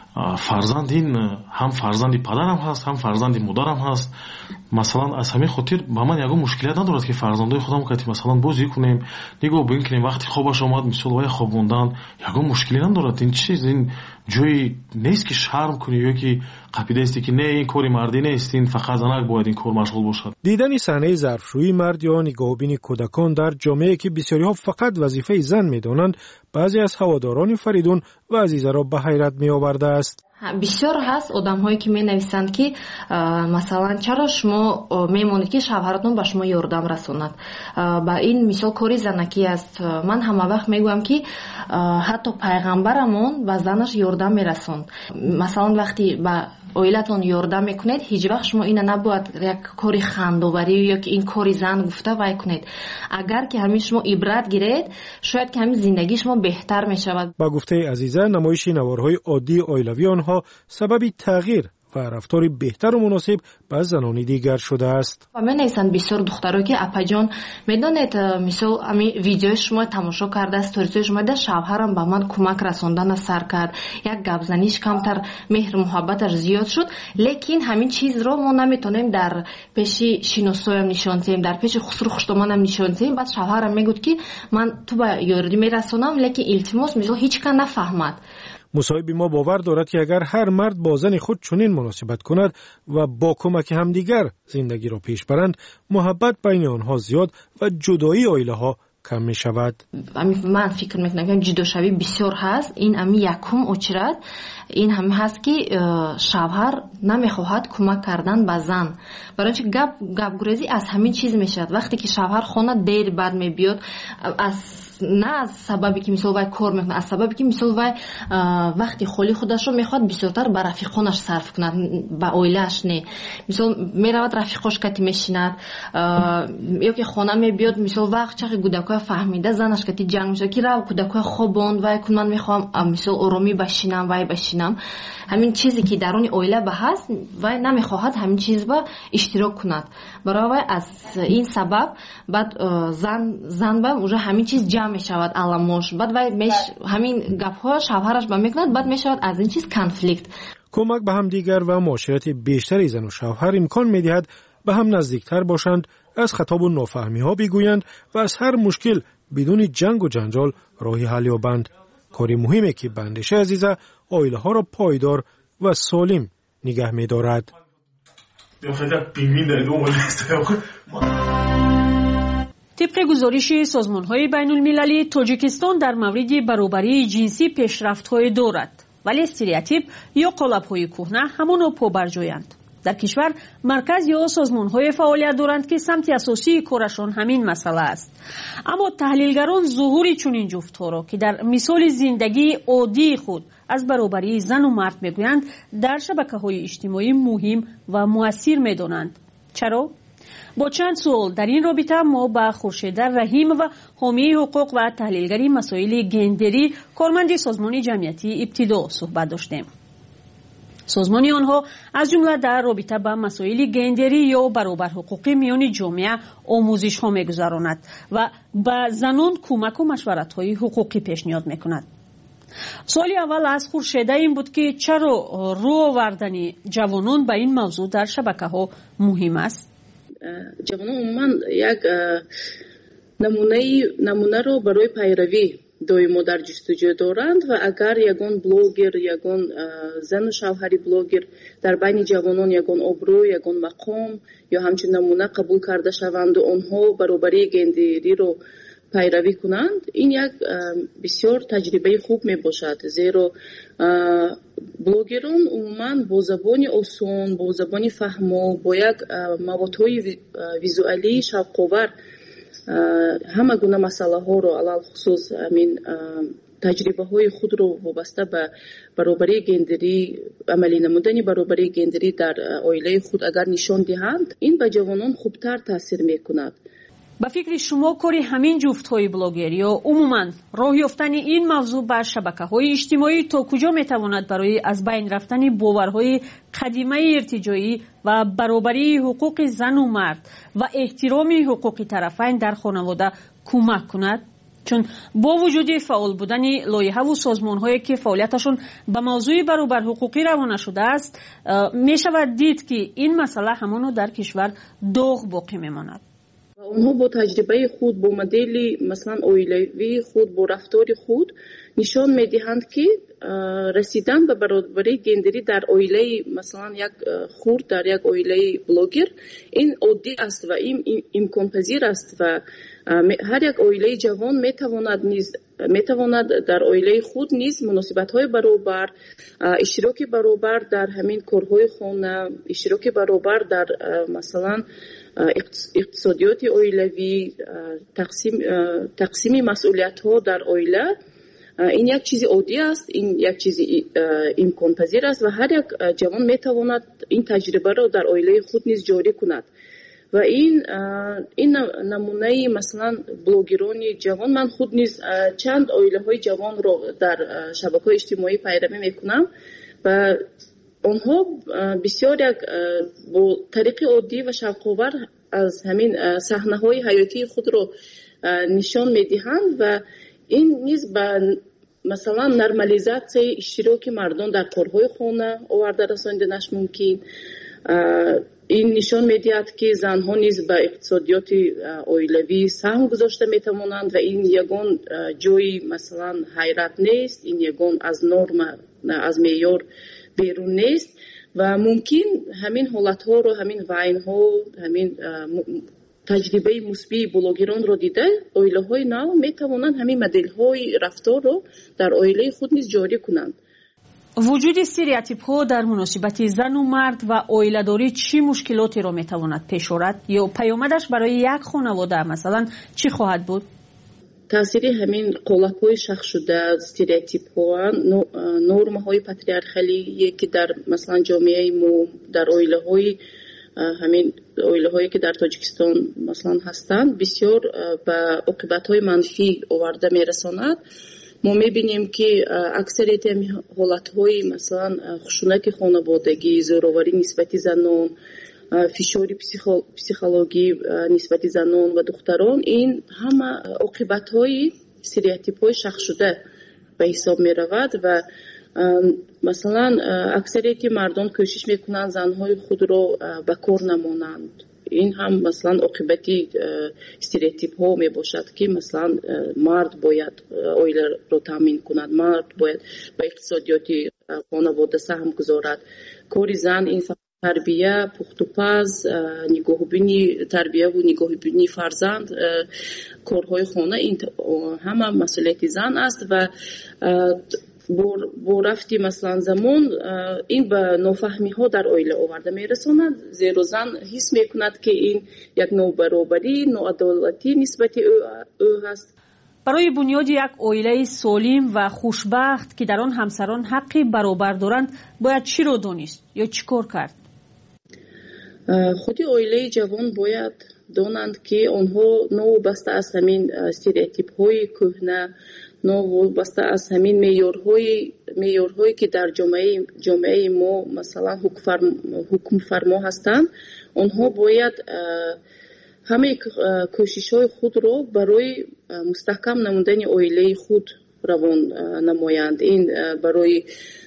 فرزند این هم فرزندی پدرم هست هم فرزندی مادرم هست. مثلا از همین خاطر با من یگو مشکلیت ندارد که فرزندای خودم که مثلا بازی کنیم نگاه بین کنیم وقتی خوابش آمد مثلا وای خوابوندن یگو مشکلی ندارد. این چیز این جوی نیست که شرم کنی یا که قاعده است که نه این کاری مردی نیست این فقط زنک باید این کار مشغول باشد. دیدن صحنه ظرفشویی مرد یا نگاهبین کودکان در جامعه که بسیاری ها فقط وظیفه زن میدانند بعضی از هواداران فریدون و عزیزه را به حیرت می آورده است. بسیار هست آدم هایی که می نویسند که مثلا چرا شما میمونید که شوهرتون به شما یاردم رسوند. با این مثال کاری زنکی است. من همه وقت میگویم که حتی پیغمبرمون به زنش یاردم میرسوند. مثلا وقتی به عائلتون یاردم میکنید هیچ وقت شما اینو نباید یک کاری خندوبری یا که این کاری زن گفته وای کنید. اگر که همین شما عبرت گیرید شاید که همین زندگی شما بهتر میشود. با گفته عزیزه نمایش نوارهای عادی عائلوی آنها سبب تغییر و رفتار بهتر و مناسب با زنان دیگر شده است. و من نیستند بسیار دخترها که اپا جان میدونید مثلا همین ویدیو شما تماشا کرده استوریز شما ده شوهرم به من کمک رساندن سر کرد یک گپ زنیش کمتر مهر محبتش زیاد شد لیکن همین چیز رو ما نمیتونیم در پیش شینوسویم نشون دهیم در پیش خسرو خوشتمانم نشون دهیم. بعد شوهرم میگفت که من تو به یاردی میرسونم لیکن التماس مثلا هیچ کس نفهمد. مصاحب ما باور دارد که اگر هر مرد با زن خود چنین مناسبت کند و با کمک همدیگر زندگی را پیش برند محبت بین آنها زیاد و جدایی عائله ها کم می شود. من فکر میکنم که جداشوی بسیار هست. این امی یکم اچرد این هم هست که شوهر نمیخواهد کمک کردن به زن برای اینکه گپ گپ گریزی از همین چیز میشد. وقتی که شوهر خانه دیر بعد میبیاد از نه از سببی که مثلا وای کار میکنه از سببی که مثلا وای وقتی خالی خودش رو میخواد بسیارتر به رفیقانش صرف کنه به عائله‌اش نه. مثلا میرود رفیقاش کتی میشیند یا که خانه میبیاد مثلا وقت چقدر کودکای فهمیده زنش کتی جنگ میشه که رو کودکای خوابوند وای کن من میخوام مثلا آرامی بشینم وای بشینم. همین چیزی که درون عائله به هست وای نمیخواهد همین چیز با اشتراک کند. برای از این سبب بعد زن زن با اونجا همین چیز جمع میشود علامش بعد وای میش همین گپ‌ها شوهرش با میکند بعد میشود از این چیز کانفلیکت. کمک به هم دیگر و معاشرت بیشتر زن و شوهر امکان میدهد به هم نزدیکتر باشند از خطاب و نافهمی ها بگویند و از هر مشکل بدون جنگ و جنجال راهی حل یابند. کاری مهمه که بندش عزیزه آیله ها را پایدار و سالم نگه می دارد. طبق گزارش سازمان‌های بین‌المللی، تاجیکستان در مورد برابری جنسی پیشرفت‌های دارد، ولی استریوتیپ یا قالب‌های کهنه همانا پابرجایند. در کشور مرکز یا سازمان‌های فعالیت دارند که سمت اساسی کارشان همین مسئله است. اما تحلیلگران ظهور چنین جفت‌ها را که در مثال زندگی عادی خود از برابری زن و مرد میگویند، در شبکه‌های اجتماعی مهم و مؤثر می‌دانند. چرا؟ با چند سوال در این رابطه ما با خورشید رحیم و حامی حقوق و تحلیلگری مسائل گندری کارمند سازمان جمعیتی ابتدا صحبت داشتیم. سازمان آنها از جمله در رابطه با مسائل گندری یا برابر حقوقی میان جامعه آموزش ها میگذراند و به زنان کمک و مشورت های حقوقی پیشنهاد میکند. سوال اول از خورشید این بود که چرا رو آوردن جوانان به این موضوع در شبکه ها مهم است؟ جوانان عموما یک نمونه نمونه رو برای پیروی دویمو در جستجو دارند و اگر یگان بلوگر یگان زن و شوهری بلوگر در بین جوانان یگان ابرو یگان مقام یا همچنین نمونه قبول کرده شوند و آنها برابری گندری رو پیروی کنند، این یک بسیار تجربه خوب می باشد، زیرا بلوگران عموما با زبان آسان، با زبان فهمو، با یک موادهای ویزوالی شوق‌آور همه گونه مسئله ها رو علل خصوص همین تجربه های خود رو وابسته به برابری گندری، عملی نمودن برابری گندری در عائله خود اگر نشان دهند، این به جوانان خوبتر تاثیر میکند. به فکر شما کاری همین جفت‌های بلاگر یا عموماً راه یافتن این موضوع بر شبکه‌های اجتماعی تا کجا میتواند برای از بین رفتن باورهای قدیمی ارتجاعی و برابری حقوق زن و مرد و احترام حقوق طرفین در خانواده کمک کند؟ چون با وجود فعال بودن لایحه و سازمان‌هایی که فعالیتشون به موضوع برابر حقوقی روانه شده است، میشود دید که این مسئله همانو در کشور داغ باقی میماند. اونها با تجربه خود، با مدل مثلا عائلوی خود، با رفتار خود نشان میدهند که رسیدن به برابری گندری در عائله مثلا یک خرد، در یک عائله بلوگر، این عادی است و این امکان پذیر است و هر یک عائله جوان میتواند نیز میتواند در عائله خود نیز مناسبت‌های برابر، اشتراک برابر در همین کارهای خانه، اشتراک برابر در مثلا اقتصادیات عائلوی، تقسیم تقسیم مسئولیت‌ها در عائله، این یک چیز عادی است، این یک چیز امکان پذیر است و هر یک جوان میتواند این تجربه را در عائله خود نیز جاری کند. و این این نمونه مثلا بلوگران جوان، من خود نیز چند عائله‌های جوان رو در شبکه‌های اجتماعی پیروی میکنم و آنها بسیار یک با طریق عادی و شوق‌آور از همین صحنه‌های حیاتی خود رو نشان میدهند و این نیز به مثلا نرمالیزاسیون اشتراک مردان در کارهای خانه آورده رساندنش ممکن. این نشان میدهد که زنها نیز به اقتصادیات عائلوی سهم گذاشته میتوانند و این یگان جای مثلا حیرت نیست، این یگان از نرم از معیار بیرون نیست و ممکن همین حالت ها رو، همین وین ها، همین تجربه مثبت بلوگران رو دیده عائله های نو میتوانند همین مدل های رفتار رو در عائله خود نیز جاری کنند. وجود استریوتیپ ها در مناسبت زن و مرد و عائله داری چی مشکلاتی را میتواند پیش آورد یا پیامدش برای یک خانواده مثلا چی خواهد بود؟ تاثیر همین قالب‌های شخص شده، استریوتیپ‌ها، نرم‌های پاتریارخالی که در مثلا جامعه ما، در عائله‌های همین عائله‌هایی که در تاجیکستان مثلا هستند بسیار به عاقبت‌های منفی آورده میرساند. ما می‌بینیم که اکثریت حالت‌های مثلا خشونت خانوادگی، زورآوری نسبت زنان، فشار پسیخولوژی نسبت زنان و دختران، این همه عاقبت‌های استریوتیپ‌های شخص شده به حساب می‌رود و مثلا اکثریت مردان کوشش میکنند زنهای خود را به کار نمانند این هم مثلا عاقبتی استریوتیپ ها می باشد که مثلا مرد باید اویله رو تامین کند، مرد باید به اقتصادیاتی خانواده سهم گذارد. کاری زن این تربیه، پخت و پز، نگاهبینی تربیه و نگاهبینی فرزند، کارهای خانه، این همه مسئولیت زن است و با رفتی مثلا زمان این به نافهمی ها در عائله آورده میرساند، زیرا زن حس میکند که این یک نابرابری، ناعدالتی نسبت او هست. برای بنیاد یک عائله سالم و خوشبخت که در آن همسران حقی برابر دارند باید چی رو دانست یا چی کار کرد؟ خودی عائله جوان باید دانند که آنها نوابسته از همین استریوتیپ های کهنه، نوابسته از همین معیارهای معیارهایی که در جامعه جامعه ما مثلا حکم فرما هستند، آنها باید همه کوشش های خود را برای مستحکم نمودن عائله خود روان نمایند. این برای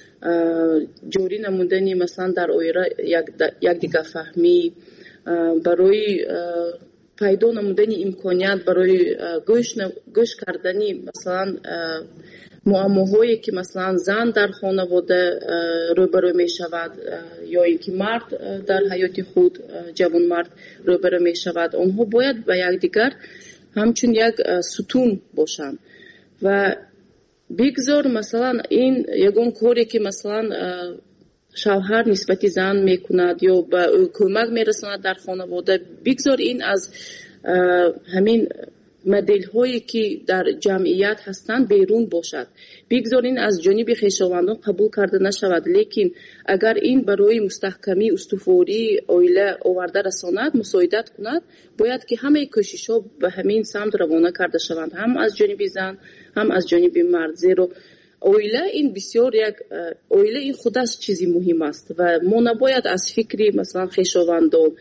جوری نمودن مثلا در عائله یک دیگر فهمی، برای پیدا نمودن امکانیت برای گوش گوش کردنی مثلا معماهایی که مثلا زن در خانواده روبرو می شود یا اینکه مرد در حیات خود جوان مرد روبرو می شود، آنها باید به یکدیگر همچون یک ستون باشند و بگذار مثلا این یگان کاری که مثلا شوهر نسبت زن میکند یا به کمک میرساند در خانواده، بگذار این از همین مدل هایی که در جمعیت هستند بیرون باشد، بگذار این از جانب خویشاوندان قبول کرده نشود، لیکن اگر این برای مستحکمی استواری عائله آورده رساند، مساعدت کند، باید که همه کوشش ها به همین سمت روانه کرده شوند، هم از جانب زن هم از جانب مرد. زیرا عائله این بسیار یک عائله این خودش چیزی مهم است و ما نباید از فکری مثلا خویشاوندان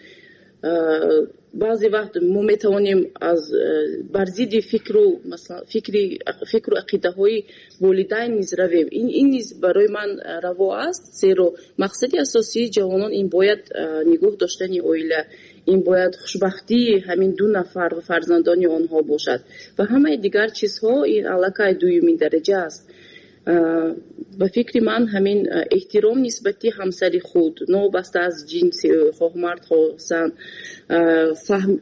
بعضی وقت ما میتوانیم از برزید فکر و مثلا فکری فکر و عقیده های والدین نیز رویم. این این نیز برای من روا است، زیرا مقصد اساسی جوانان این باید نگاه داشتن عائله، این باید خوشبختی همین دو نفر و فرزندان آنها باشد و همه دیگر چیزها این علاقه دومین درجه است. به فکر من همین احترام نسبتی همسری خود، نوبسته از جنس خواه مرد خواه زن، فهم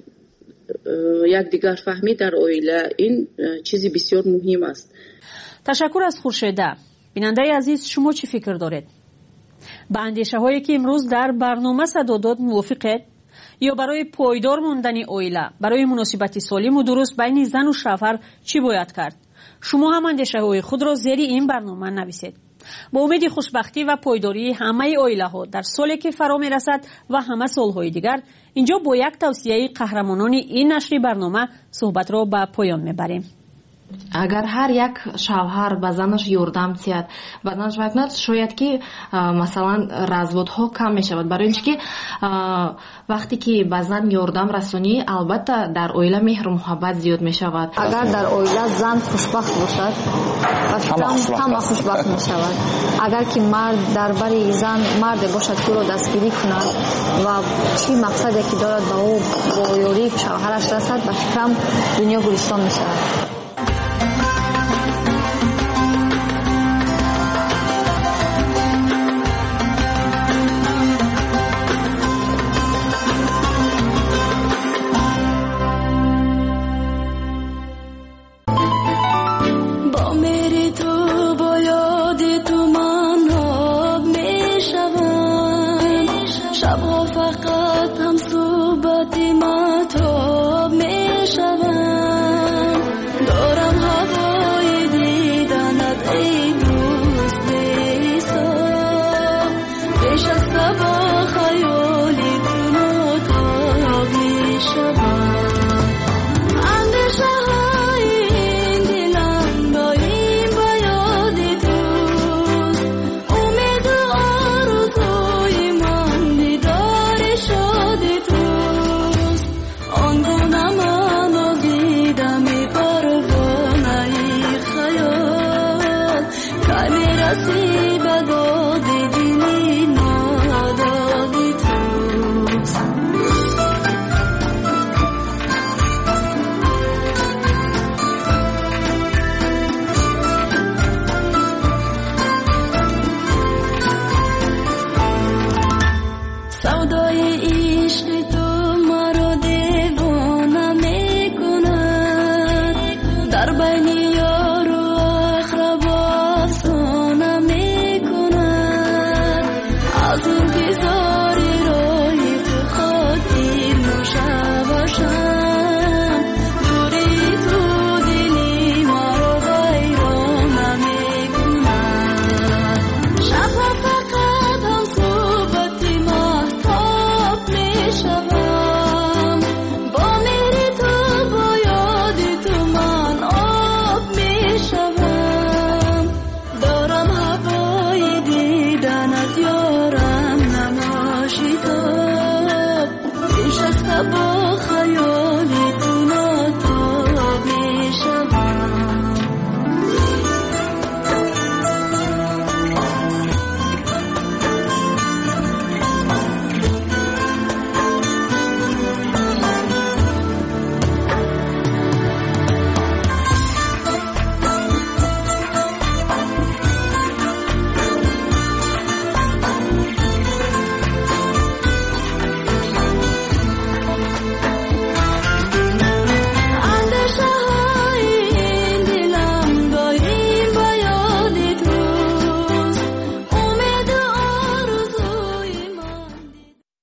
یک دیگر فهمی در عائله، این چیزی بسیار مهم است. تشکر از خورشیده. بیننده عزیز، شما چی فکر دارید؟ به اندیشه هایی که امروز در برنامه صدا داد موافقید؟ یا برای پایدار موندن عائله، برای مناسبت سالم و درست بین زن و شوهر چی باید کرد؟ شما هم اندیشه های خود را زیر این برنامه نویسید. با امید خوشبختی و پایداری همه عائله ها در سالی که فرا می رسد و همه سالهای دیگر، اینجا با یک توصیه قهرمانان این نشر برنامه صحبت را به پایان می بریم. اگر هر یک شوهر به زنش یاردم تید و زنش بکند، شاید که مثلا разводها کم می شود، برای اینکه وقتی که به زن یاردم رسونی البته در عائله مهر و محبت زیاد می شود. اگر در عائله زن خوشبخت باشد همه خوشبخت می شود. اگر که مرد در بری زن مرد باشد که رو دستگیری کند و چی مقصدی که دارد به او با یاری شوهرش رسد، به فکرم دنیا گلستان می شود. امید و آرزوی من دیدار شد تو. سودای عشق تو